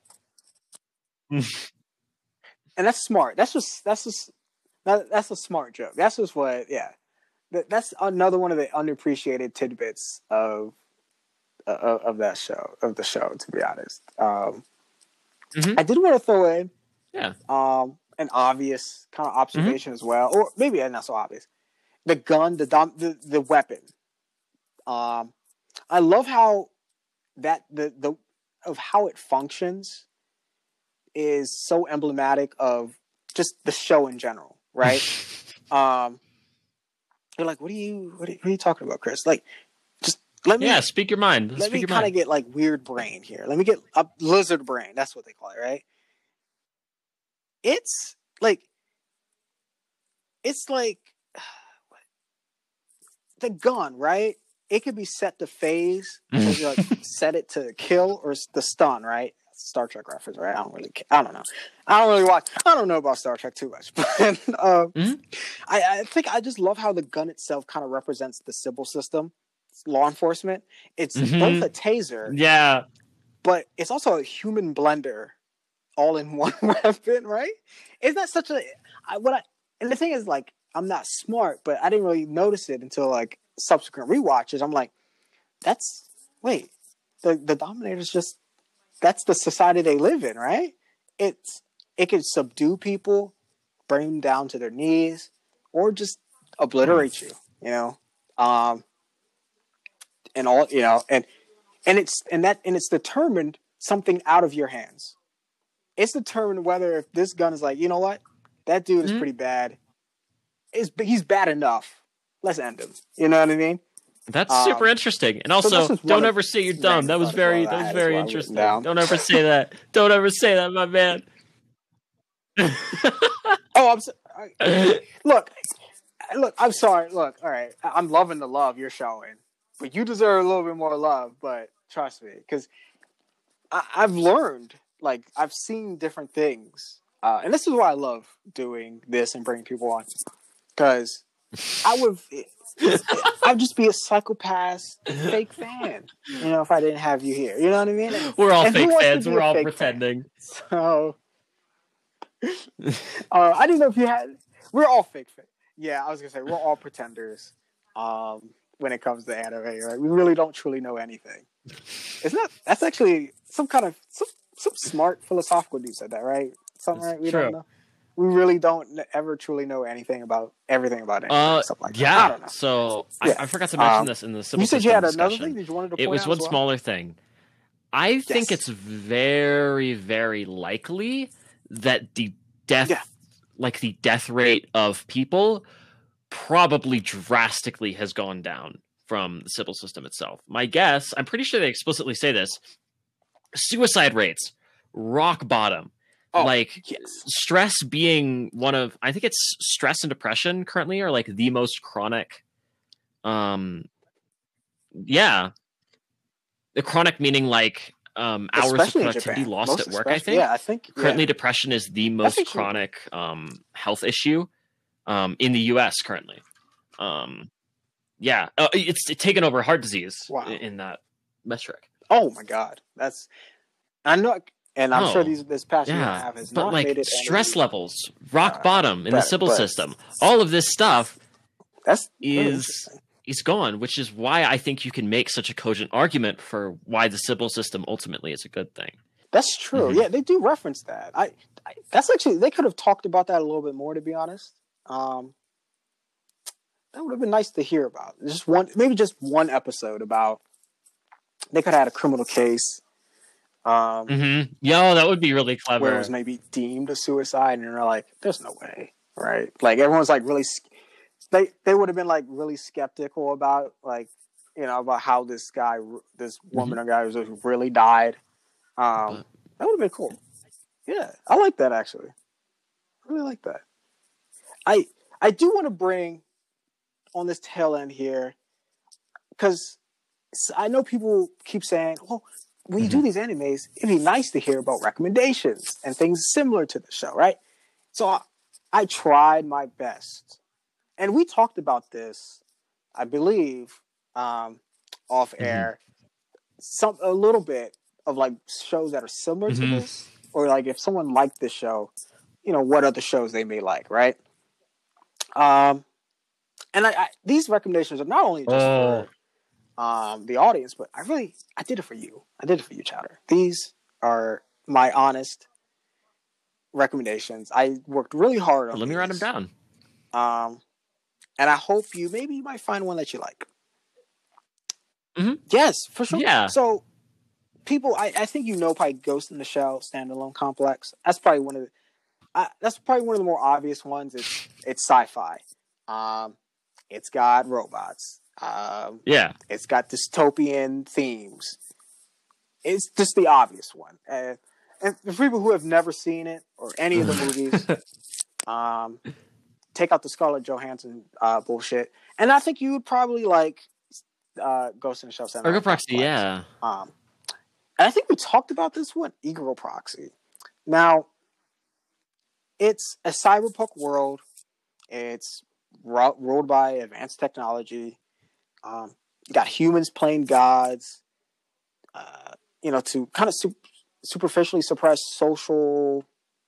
And that's smart. That's just that's just that, that's a smart joke. That's just what yeah. That, that's another one of the underappreciated tidbits of of, of that show of the show. To be honest, um, Mhm. I did want to throw in Yeah. um, an obvious kind of Mm-hmm. observation as well, or maybe not so obvious. The gun, the dom- the the weapon. Um, I love how that the the of how it functions is so emblematic of just the show in general, right? um, you're like, what are you what are, what are you talking about, Chris? Like, just let me Yeah, speak your mind. let Speak me your kind of mind. get like weird brain here. Let me get a lizard brain. That's what they call it, right? It's like, it's like the gun, right? It could be set to phase, so you like set it to kill or s- the stun, right? Star Trek reference, right? I don't really, ca- I don't know. I don't really watch. I don't know about Star Trek too much, but um, Mhm. I, I think I just love how the gun itself kind of represents the Sybil system, law enforcement. It's Mhm. both a taser, Yeah. but it's also a human blender, all in one weapon, right? Isn't that such a I, what I? And the thing is, like, I'm not smart, but I didn't really notice it until like subsequent rewatches. I'm like, that's wait, the the Dominator's just that's the society they live in, right? It's it can subdue people, bring them down to their knees, or just obliterate you, you know. Um, and all you know, and and it's and that and it's determined something out of your hands. It's determined whether if this gun is like, you know what, that dude is Mhm. pretty bad. Is he's bad enough? Let's end him. You know what I mean? That's Um, super interesting. And so also, that's just one don't of ever say you're many dumb. That was thoughts very I that was had as very well written interesting. down. Don't ever say that. Don't ever say that, my man. Oh, I'm so, I, look, look. I'm sorry. Look, all right. I- I'm loving the love you're showing, but you deserve a little bit more love. But trust me, because I've learned, like, I've seen different things, uh, and this is why I love doing this and bringing people on, because I would, I'd just be a psychopath, fake fan, you know, if I didn't have you here. You know what I mean? And, We're all and who fake wants to fans. be We're a all fake pretending. So, uh, I didn't know if you had. We're all fake fans. Yeah, I was gonna say we're all pretenders. Um, when it comes to anime, right? We really don't truly know anything. It's not. That's actually some kind of some some smart philosophical dude said that, right? Something It's right? We true. don't know. We really don't ever truly know anything about everything about anything. Uh, something like that. I yeah. don't know. So Yeah. I, I forgot to mention Um, this in the Civil You said you System had another discussion. thing that you wanted to point It was out one as well? smaller thing. I think Yes. it's very, very likely that the death, Yeah. like the death rate of people, probably drastically has gone down from the Sybil system itself. My guess, I'm pretty sure they explicitly say this: suicide rates, rock bottom. Oh, like yes. stress being one of, I think it's stress and depression currently are like the most chronic. Um, yeah, the chronic meaning like um hours Especially of in productivity Japan. lost Most at work. I especially- think. Yeah, I think Currently, yeah. depression is the most think so. chronic um health issue um in the U S currently. Um, yeah, uh, it's, it's taken over heart disease Wow. in, in that metric. Oh my God, that's I know, and I'm Oh, sure these this past year and a Yeah, half has but not like made it stress any, levels, rock uh, bottom in the better, Sybil but- system, all of this stuff That's really is interesting. is gone, which is why I think you can make such a cogent argument for why the Sybil system ultimately is a good thing. That's true. Mhm. Yeah, they do reference that. I, I that's actually they could have talked about that a little bit more, to be honest. Um, that would have been nice to hear about. Just one, maybe just one episode about. They could have had a criminal case. Um, Mm-hmm. Yo, that would be really clever. where it was maybe deemed a suicide, and they're like, "There's no way," right? Like everyone's like really, they they would have been like really skeptical about like you know about how this guy, this woman or guy was really died. Um, But- that would have been cool. Yeah, I like that actually. I really like that. I I do want to bring on this tail end here because I know people keep saying, "Well, when you do these animes, it'd be nice to hear about recommendations and things similar to the show, right?" So I, I tried my best, and we talked about this, I believe, um, off air, some a little bit of like shows that are similar Mhm. to this, or like if someone liked this show, you know, what other shows they may like, right? Um, and I, I these recommendations are not only just Oh. for um, the audience, but I really, I did it for you. I did it for you, Chowder. These are my honest recommendations. I worked really hard on Let me write them these. down. Um, and I hope you, maybe you might find one that you like. Mhm. Yes, for sure. Yeah. So people, I, I think you know probably Ghost in the Shell standalone complex. That's probably one of the, I, that's probably one of the more obvious ones. It's, it's sci-fi. Um, it's got robots. Um, Yeah. It's got dystopian themes. It's just the obvious one. Uh, and for people who have never seen it or any of the movies, um, take out the Scarlett Johansson uh, bullshit, and I think you would probably like uh, Ghost in the Shell. Ergo Proxy, yeah. Um, and I think we talked about this one, Ergo Proxy. Now, it's a cyberpunk world. It's ru- ruled by advanced technology. Um, you got humans playing gods, uh, you know, to kind of su- superficially suppress social,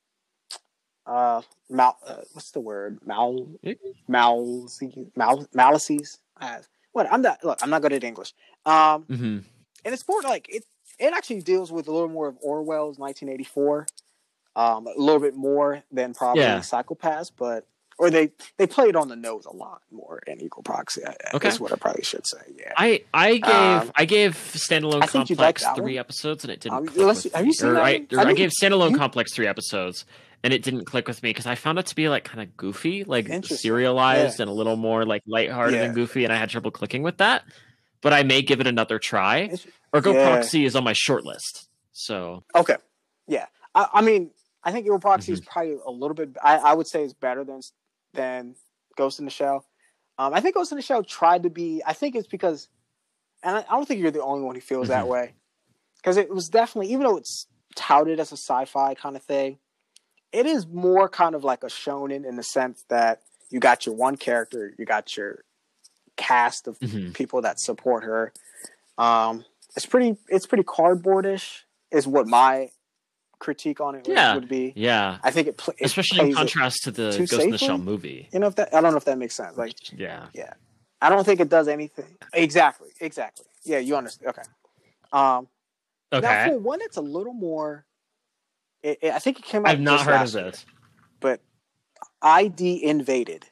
uh, mal- uh, what's the word? Mal, mal, mal, malices. Uh, what? I'm not. Look, I'm not good at English. Um, Mm-hmm. and it's more like it. It actually deals with a little more of Orwell's nineteen eighty-four, um, a little bit more than probably Yeah. Psychopaths, but. Or they, they play it on the nose a lot more in Equal Proxy. Okay. Is what I probably should say. Yeah. I I gave Um, I gave Standalone I think you'd like Complex that three one. episodes and it didn't Um, click unless- with have me. you seen or that I, one? or I I think gave Standalone you- Complex three episodes and it didn't click with me because I found it to be like kind of goofy, like Interesting. serialized Yeah. and a little more like lighthearted Yeah. than goofy, and I had trouble clicking with that. But I may give it another try. It's- Ergo yeah. Proxy is on my short list. So Okay. Yeah. I, I mean, I think Equal Proxy Mm-hmm. is probably a little bit. I, I would say it's better than than Ghost in the Shell. Um, I think Ghost in the Shell tried to be. I think it's because, and I, I don't think you're the only one who feels that Mhm. way, because it was definitely, even though it's touted as a sci-fi kind of thing, it is more kind of like a shonen in the sense that you got your one character, you got your cast of Mhm. people that support her. Um, it's pretty. It's pretty cardboardish, is what my critique on it would- Yeah. would be. yeah, I think it, pl- it especially in plays it- contrast to the too Ghost in the Shell safely? movie. You know, if that I don't know if that makes sense. Like, Yeah. yeah, I don't think it does anything. Exactly, exactly. Yeah, you understand. Okay. Um, Now, Okay. for one, it's a little more. It, it- I think it came out. I've not just heard of last year, this. but I D Invaded.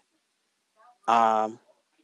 Um,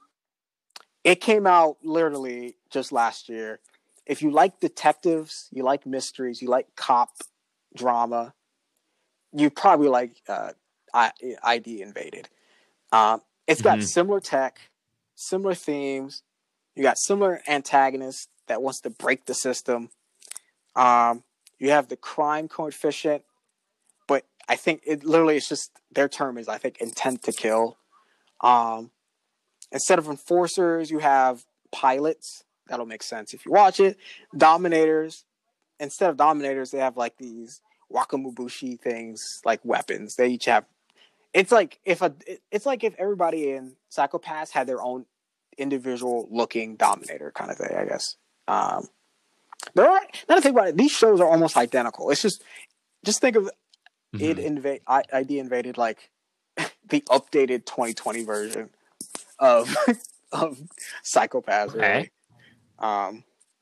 it came out literally just last year. If you like detectives, you like mysteries, you like cop drama, you probably like uh, I, ID Invaded. Um, it's got mm-hmm. similar tech, similar themes. You got similar antagonists that wants to break the system. Um, you have the crime coefficient, but I think it literally is just their term is I think intent to kill. Um, instead of enforcers, you have pilots. That'll make sense if you watch it. Dominators. Instead of dominators, they have like these wakamubushi things, like weapons. They each have. It's like if a. It's like if everybody in Psycho-Pass had their own individual looking dominator kind of thing, I guess. Um, there are. Now to think about it, these shows are almost identical. It's just, just think of mm-hmm. it invade. I D Invaded like the updated twenty twenty version of of Psycho-Pass. Okay. Really. Um,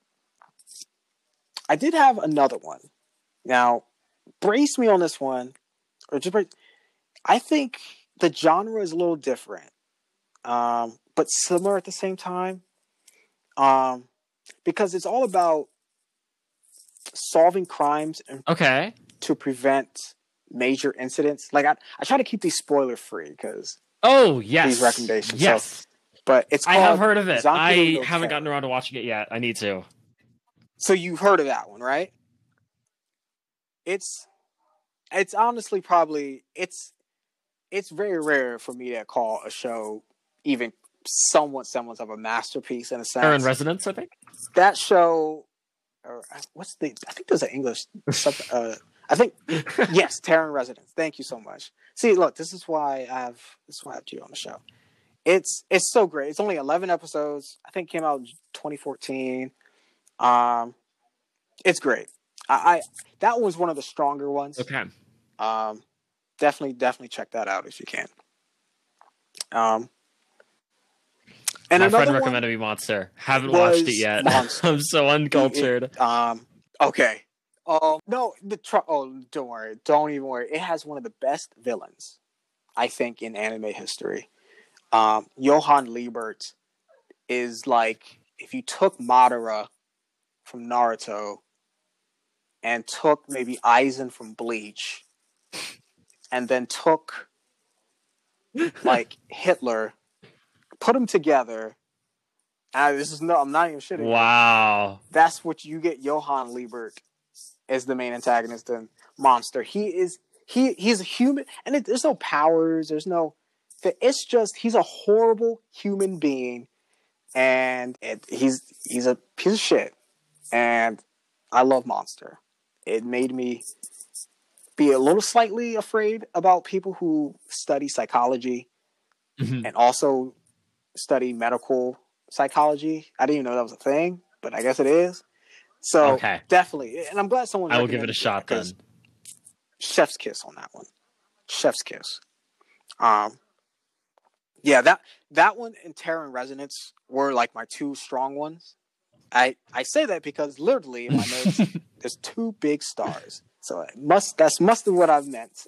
I did have another one. Now, brace me on this one, or just brace, I think the genre is a little different, um, but similar at the same time, um, because it's all about solving crimes and okay to prevent major incidents. Like I, I try to keep these spoiler free because oh yes, these recommendations. Yes. So, but it's I have heard of it. Zankido I no haven't Ken. gotten around to watching it yet. I need to. So you've heard of that one, right? It's it's honestly probably it's it's very rare for me to call a show even somewhat semblance of a masterpiece in a sense. Terran Resonance, I think. That show, or what's the? I think there's an English. uh, I think yes, Terran Resonance. Thank you so much. See, look, this is why I have this is why I have you on the show. It's it's so great. It's only eleven episodes. I think it came out in twenty fourteen. Um, it's great. I, I that was one of the stronger ones. Okay. Um, definitely, definitely check that out if you can. Um, and my friend recommended me Monster. Haven't watched it yet. I'm so uncultured. It, um, okay. Um, no, the tr- oh, don't worry. Don't even worry. It has one of the best villains, I think, in anime history. Um, Johann Liebert is like if you took Madara from Naruto and took maybe Aizen from Bleach and then took like Hitler, put them together. And this is no, I'm not even shitting. Wow. That's what you get. Johann Liebert as the main antagonist and Monster. He is he he's a human, and it, there's no powers. There's no. It's just he's a horrible human being, and it, he's he's a piece of shit. And I love Monster. It made me be a little slightly afraid about people who study psychology mm-hmm. and also study medical psychology. I didn't even know that was a thing, but I guess it is. So okay. Definitely, and I'm glad someone. I will give it a shot then. Chef's kiss on that one. Chef's kiss. Um. Yeah, that that one and Terran Resonance were like my two strong ones. I I say that because literally in my notes there's two big stars. So it must that's must be what I've meant.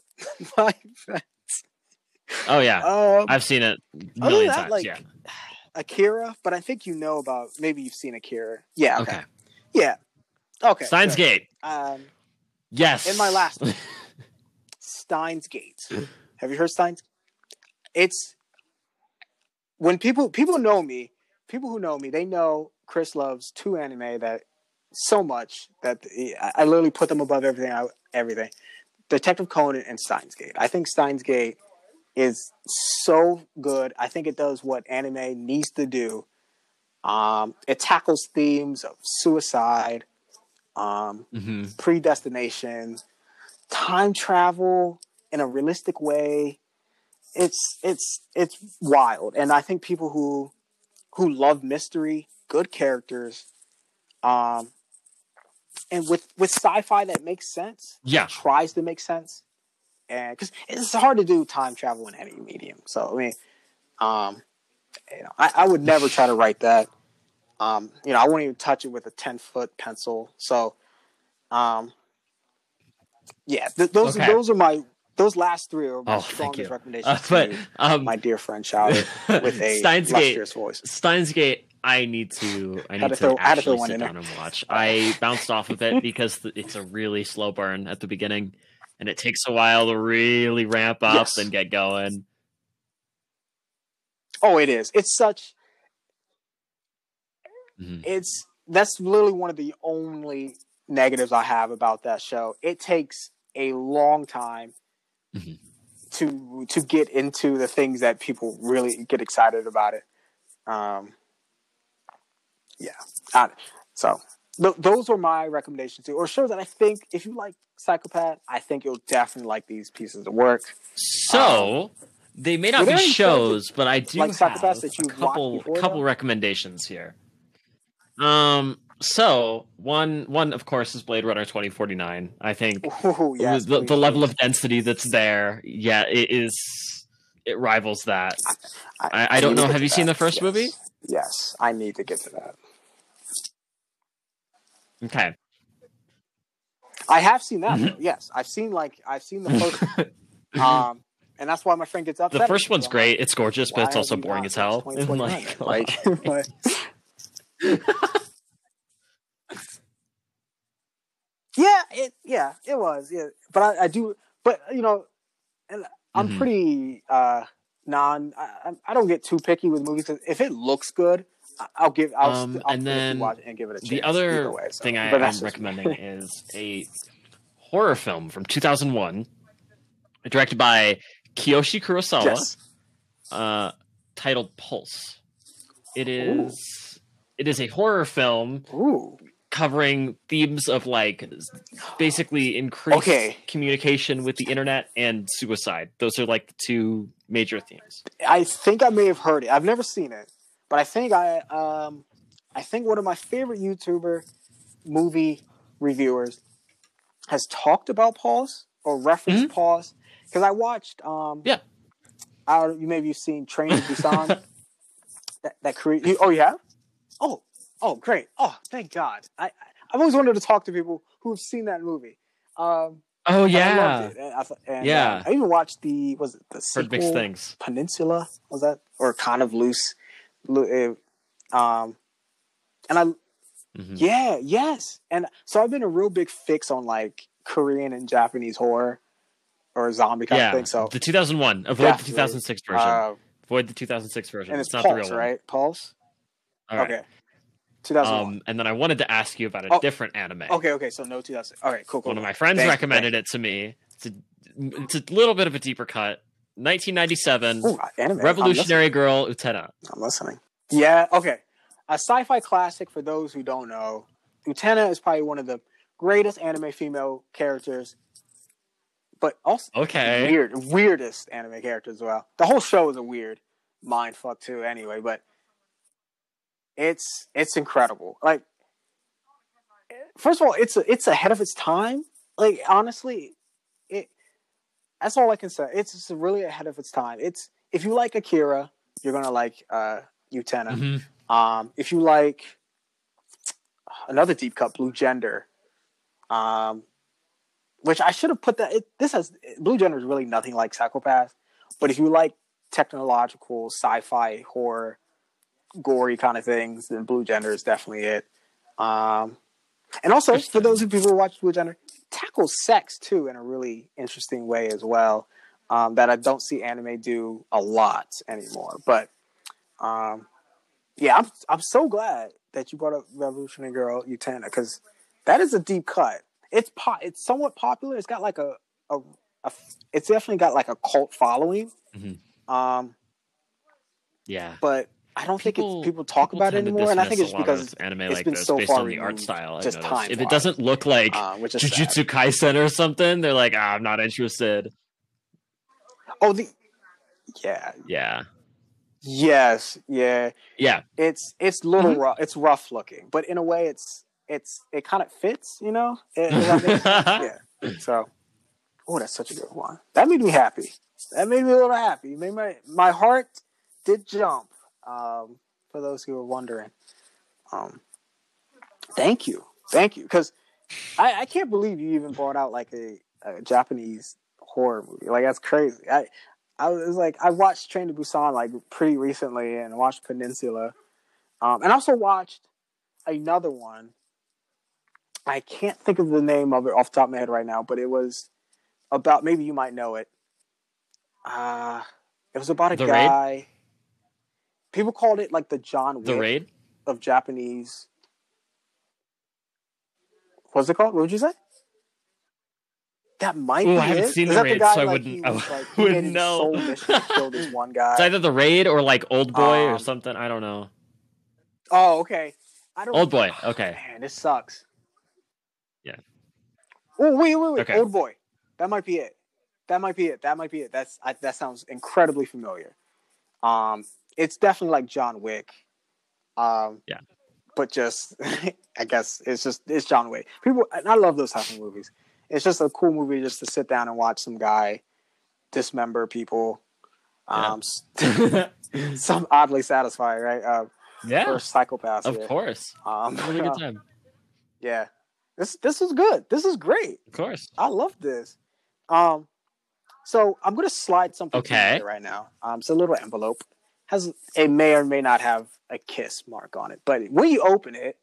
Oh yeah, um, I've seen it a million that, times. Like, yeah, Akira, but I think you know about. Maybe you've seen Akira. Yeah. Okay. okay. Yeah. Okay. Steins Gate. Um. Yes. In my last one, Steins Gate. Have you heard Steins? It's when people people know me. People who know me, they know Chris loves two anime that so much that I literally put them above everything. I, everything. Detective Conan and Steins Gate. I think Steins Gate is so good. I think it does what anime needs to do. Um, it tackles themes of suicide, um, mm-hmm. predestination, time travel in a realistic way. It's it's it's wild, and I think people who who love mystery, good characters, um, and with with sci-fi that makes sense, yeah, tries to make sense. And because it's hard to do time travel in any medium, so I mean, um, you know, I, I would never try to write that. Um, you know, I wouldn't even touch it with a ten foot pencil. So, um, yeah, th- those okay. those are my those last three are my oh, strongest recommendations. Uh, but to um, my dear friend shouted with a Steins lustrous Gate, voice. Steins Gate. I need to. I need to, throw, actually sit down and watch. I bounced off of it because it's a really slow burn at the beginning. and it takes a while to really ramp up Yes. and get going. Oh, it is. It's such. Mhm. It's that's literally one of the only negatives I have about that show. It takes a long time Mhm. to to get into the things that people really get excited about it. Um, yeah. I, so th- those were my recommendations too, or shows that I think if you like Psychopath, I think you'll definitely like these pieces of work. So they may were not there be any shows shows, but I do like Psychopaths have that a you've watched couple before, couple though? recommendations here. Um, so one one of course is Blade Runner twenty forty-nine. I think Ooh, yes, the, please, the level please. of density that's there, yeah, it is it rivals that. I, I, I don't need to know. get Have to you seen that. the first Yes. movie? Yes, I need to get to that. Okay. I have seen that. Though. Yes, I've seen like I've seen the first one. Um, and that's why my friend gets upset. The first at me, one's 'cause I'm great. like, It's gorgeous, but why it's have also you boring not as watched hell. twenty And twenty-nine like, then? Like, but- yeah, it yeah it was yeah, but I, I do, but you know, and I'm Mhm. pretty uh non. I, I don't get too picky with movies because if it looks good, I- I'll give. I'll, Um, st- I'll and finish then and watch it and give it a chance. the other either way, so. thing I, But that's I'm just me. recommending is a horror film from two thousand one, directed by Kiyoshi Kurosawa, Yes. uh, titled Pulse. It is it is a horror film Ooh. covering themes of like basically increased Okay. communication with the internet and suicide. Those are like the two major themes. I think I may have heard it. I've never seen it, but I think I um I think one of my favorite YouTuber movie reviewers has talked about Pause or referenced Mhm. Pause because I watched um Yeah. I, you maybe you've seen Train to Busan. that that Korean. You, oh, you have? Oh, oh, great. Oh, thank God. I I've always wanted to talk to people who have seen that movie. Um, Oh and I yeah. loved it. And I, th- and, Yeah. um, I even watched the was it the sequel? Heard mixed things. Peninsula, was that, or kind of loose? Lo- uh, Um, and I Mhm. yeah yes, and so I've been a real big fix on like Korean and Japanese horror or zombie kind Yeah. of thing. So The two thousand one. Avoid definitely, the two thousand six version. uh, Avoid the two thousand six version. and It's, it's not Pulse, the real one. right? Pulse. All right. Okay. two thousand one. Um, and then I wanted to ask you about a Oh, different anime. Okay, okay, so no two thousand. All right, cool, cool. One of my friends Thank you, recommended thank it to me. It's a, it's a little bit of a deeper cut. nineteen ninety-seven, you. Ooh, anime. Revolutionary Girl Utena. I'm listening. Yeah, okay. A sci-fi classic for those who don't know. Utena is probably one of the greatest anime female characters, but also Okay. weird, weirdest anime characters as well. The whole show is a weird mind fuck too. Anyway, but it's it's incredible. Like, first of all, it's a, it's ahead of its time. Like, honestly, it. That's all I can say. It's just really ahead of its time. It's if you like Akira, you're gonna like uh, Utena. Mhm. Um, if you like another deep cut, Blue Gender, um, which I should have put that. It, this has Blue Gender is really nothing like Psychopath, but if you like technological sci-fi horror, gory kind of things, then Blue Gender is definitely it. Um, and also for those of people who watch Blue Gender, tackles sex too in a really interesting way as well. Um, that I don't see anime do a lot anymore, but. Um, Yeah, I'm I'm so glad that you brought up Revolutionary Girl Utena because that is a deep cut. It's po- it's somewhat popular. It's got like a, a, a it's definitely got like a cult following. Mhm. Um, Yeah. but I don't People- think it's people talk people about it tend to anymore, and I think dismiss it's a lot because of it's, anime it's like been this so based far on the art removed, style. I've just noticed. If it time-wise. doesn't look like Uh, which is Jujutsu Kaisen or something, they're like, ah, I'm not interested. Oh, the yeah, Yeah. yes, yeah. Yeah. It's it's little Mhm. rough. It's rough looking, but in a way, it's it's it kind of fits. You know, It- does that make sense? Yeah. So, oh, that's such a good one. That made me happy. That made me a little happy. It made my my heart did jump. Um, for those who are wondering, um, thank you, thank you, because I, I can't believe you even brought out like a, a Japanese horror movie. Like that's crazy. I I was like I watched Train to Busan like pretty recently and watched Peninsula, um, and also watched another one. I can't think of the name of it off the top of my head right now, but it was about maybe you might know it. Uh, it was about a The guy. Raid? People called it like the John Wick The Raid? of Japanese. What's it called? What would you say? That might Ooh, be I haven't it. seen Is The that the Raid, guy so I like wouldn't. he I was like he made wouldn't his know. sole mission to kill this one It's guy? either The Raid or like Old Boy or Um, something. I don't know. Oh, okay. I don't. Old Boy. Oh, Okay. man, this sucks. Yeah. Oh wait, wait, wait. Okay. Old Boy. That might be it. That might be it. That might be it. That's I, that sounds incredibly familiar. Um, it's definitely like John Wick. Um, Yeah. But just, I guess it's just it's John Wick. People, and I love those type of movies. It's just a cool movie just to sit down and watch some guy dismember people. Um, Yeah. some oddly satisfying, right? Uh, Yeah. for psychopaths. Of here. course. Um, Really good time. Yeah. This this is good. This is great. Of course. I love this. Um, so I'm gonna slide something Okay. right now. Um, it's a little envelope. Has it may or may not have a kiss mark on it, but when you open it,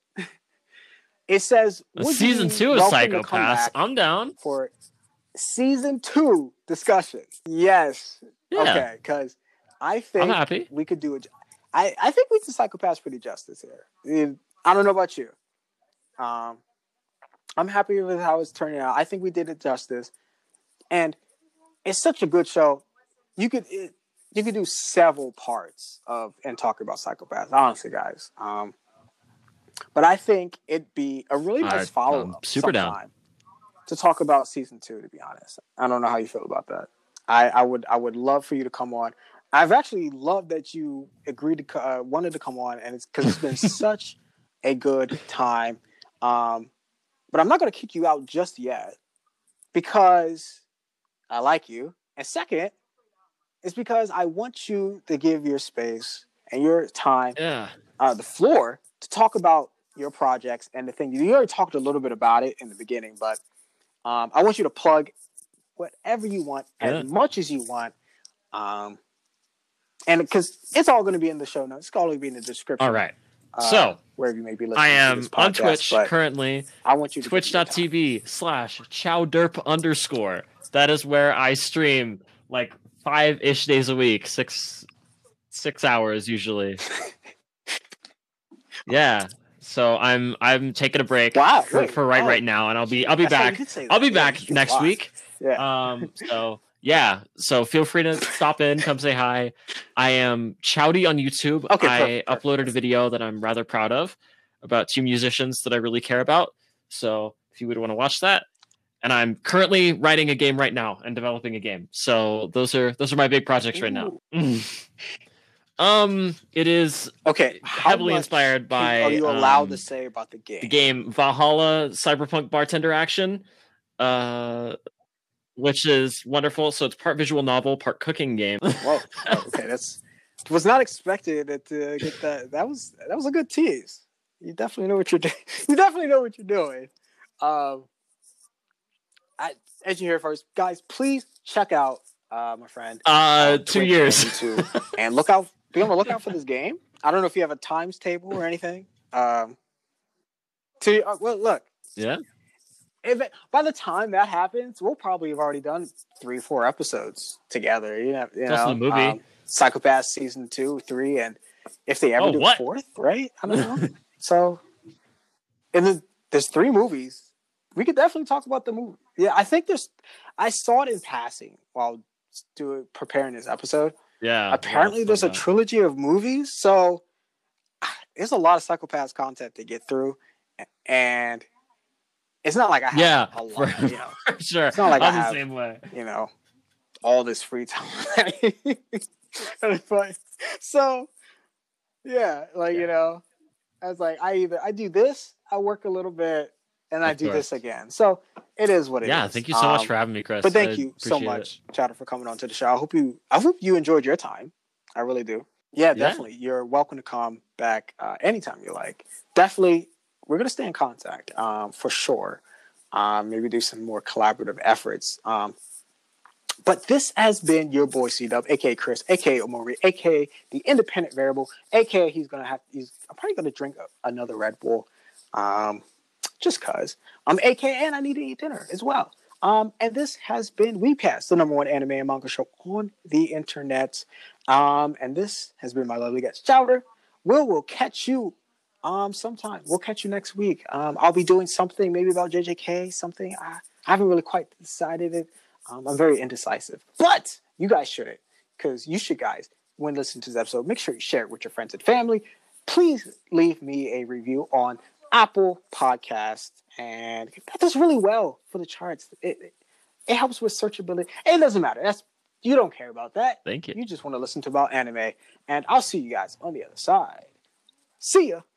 it says would Season you two of welcome to come Psychopaths. back I'm down. for season two discussion. Yes. Yeah. Okay, because I think I'm happy. we could do it. I, I think we did Psychopaths pretty justice here. I don't know about you. Um, I'm happy with how it's turning out. I think we did it justice, and it's such a good show. You could it, you could do several parts of and talk about Psychopaths. Honestly, guys. Um, but I think it'd be a really nice Alright, follow I'm up super down. sometime to talk about season two. To be honest, I don't know how you feel about that. I, I would I would love for you to come on. I've actually loved that you agreed to uh, wanted to come on, and it's because it's been such a good time. Um, but I'm not going to kick you out just yet because I like you, and second, it's because I want you to give your space and your time, Yeah. uh, the floor to talk about your projects and the thing. You already talked a little bit about it in the beginning, but um, I want you to plug whatever you want, Yeah. as much as you want. Um, and because it's all going to be in the show notes, it's all going to be in the description. All right. uh, So wherever you may be listening I to am this on podcast, Twitch but currently. I want you to Twitch.tv slash chowderp underscore. That is where I stream like five ish days a week, six six hours usually. Yeah. So I'm I'm taking a break Wow, for, wait, for right oh. right now, and I'll be I'll be That's how you back. did say I'll that. be Yeah, back you next lost. week. Yeah. Um. So yeah. So feel free to stop in, come say hi. I am Chowdy on YouTube. Okay, I perfect, perfect. uploaded a video that I'm rather proud of about two musicians that I really care about. So if you would want to watch that. And I'm currently writing a game right now and developing a game. So those are those are my big projects right now. um, it is Okay. How heavily much inspired by are you allowed um, to say about the game? the game Valhalla Cyberpunk Bartender Action, uh, which is wonderful. So it's part visual novel, part cooking game. Whoa. Oh, okay, that's was not expected to get that. That was that was a good tease. You definitely know what you're doing. You definitely know what you're doing. Um, I, as you hear first, guys, please check out uh, my friend. Uh, on two Twitch years. and YouTube, and look out. Be on the lookout for this game. I don't know if you have a times table or anything. Um, to uh, well, look. Yeah. If it, by the time that happens, we'll probably have already done three, four episodes together. You know, you It's also know, the movie. Um, Psychopaths season two, three, and if they ever Oh, do what? a fourth, right? I don't know. So, and then there's three movies. We could definitely talk about the movie. Yeah, I think there's. I saw it in passing while doing preparing this episode. Yeah. Apparently, yeah, there's a like that. trilogy of movies, so there's a lot of Psychopaths content to get through, and it's not like I have Yeah, a lot. for- you know, For sure. It's not like I I'm the have- same way. you know, all this free time. But, so, yeah, like, you Yeah. know, I was like, I either, I do this, I work a little bit, and I Of do course. this again. So it is what it is. Yeah, thank you so much Um, for having me, Chris. But thank I you so appreciate it. much, Chowder, for coming on to the show. I hope you, I hope you enjoyed your time. I really do. Yeah, Yeah. definitely. You're welcome to come back uh, anytime you like. Definitely, we're gonna stay in contact um, for sure. Um, maybe do some more collaborative efforts. Um, but this has been your boy C Dub, aka Chris, aka Omori, aka the Independent Variable, aka he's gonna have. He's I'm probably gonna drink a, another Red Bull, um, just cause. Um, aka and I need to eat dinner as well. Um, and this has been Weebcast, the number one anime and manga show on the internet. Um, and this has been my lovely guest, Chowder. Will will catch you um sometime. We'll catch you next week. Um, I'll be doing something maybe about J J K, something. I, I haven't really quite decided it. Um, I'm very indecisive. But you guys shouldn't, because you should, guys, when listening to this episode, make sure you share it with your friends and family. Please leave me a review on Apple Podcasts, and that does really well for the charts. It, it, it helps with searchability. It doesn't matter. That's you don't care about that. Thank you. You just want to listen to about anime. And I'll see you guys on the other side. See ya.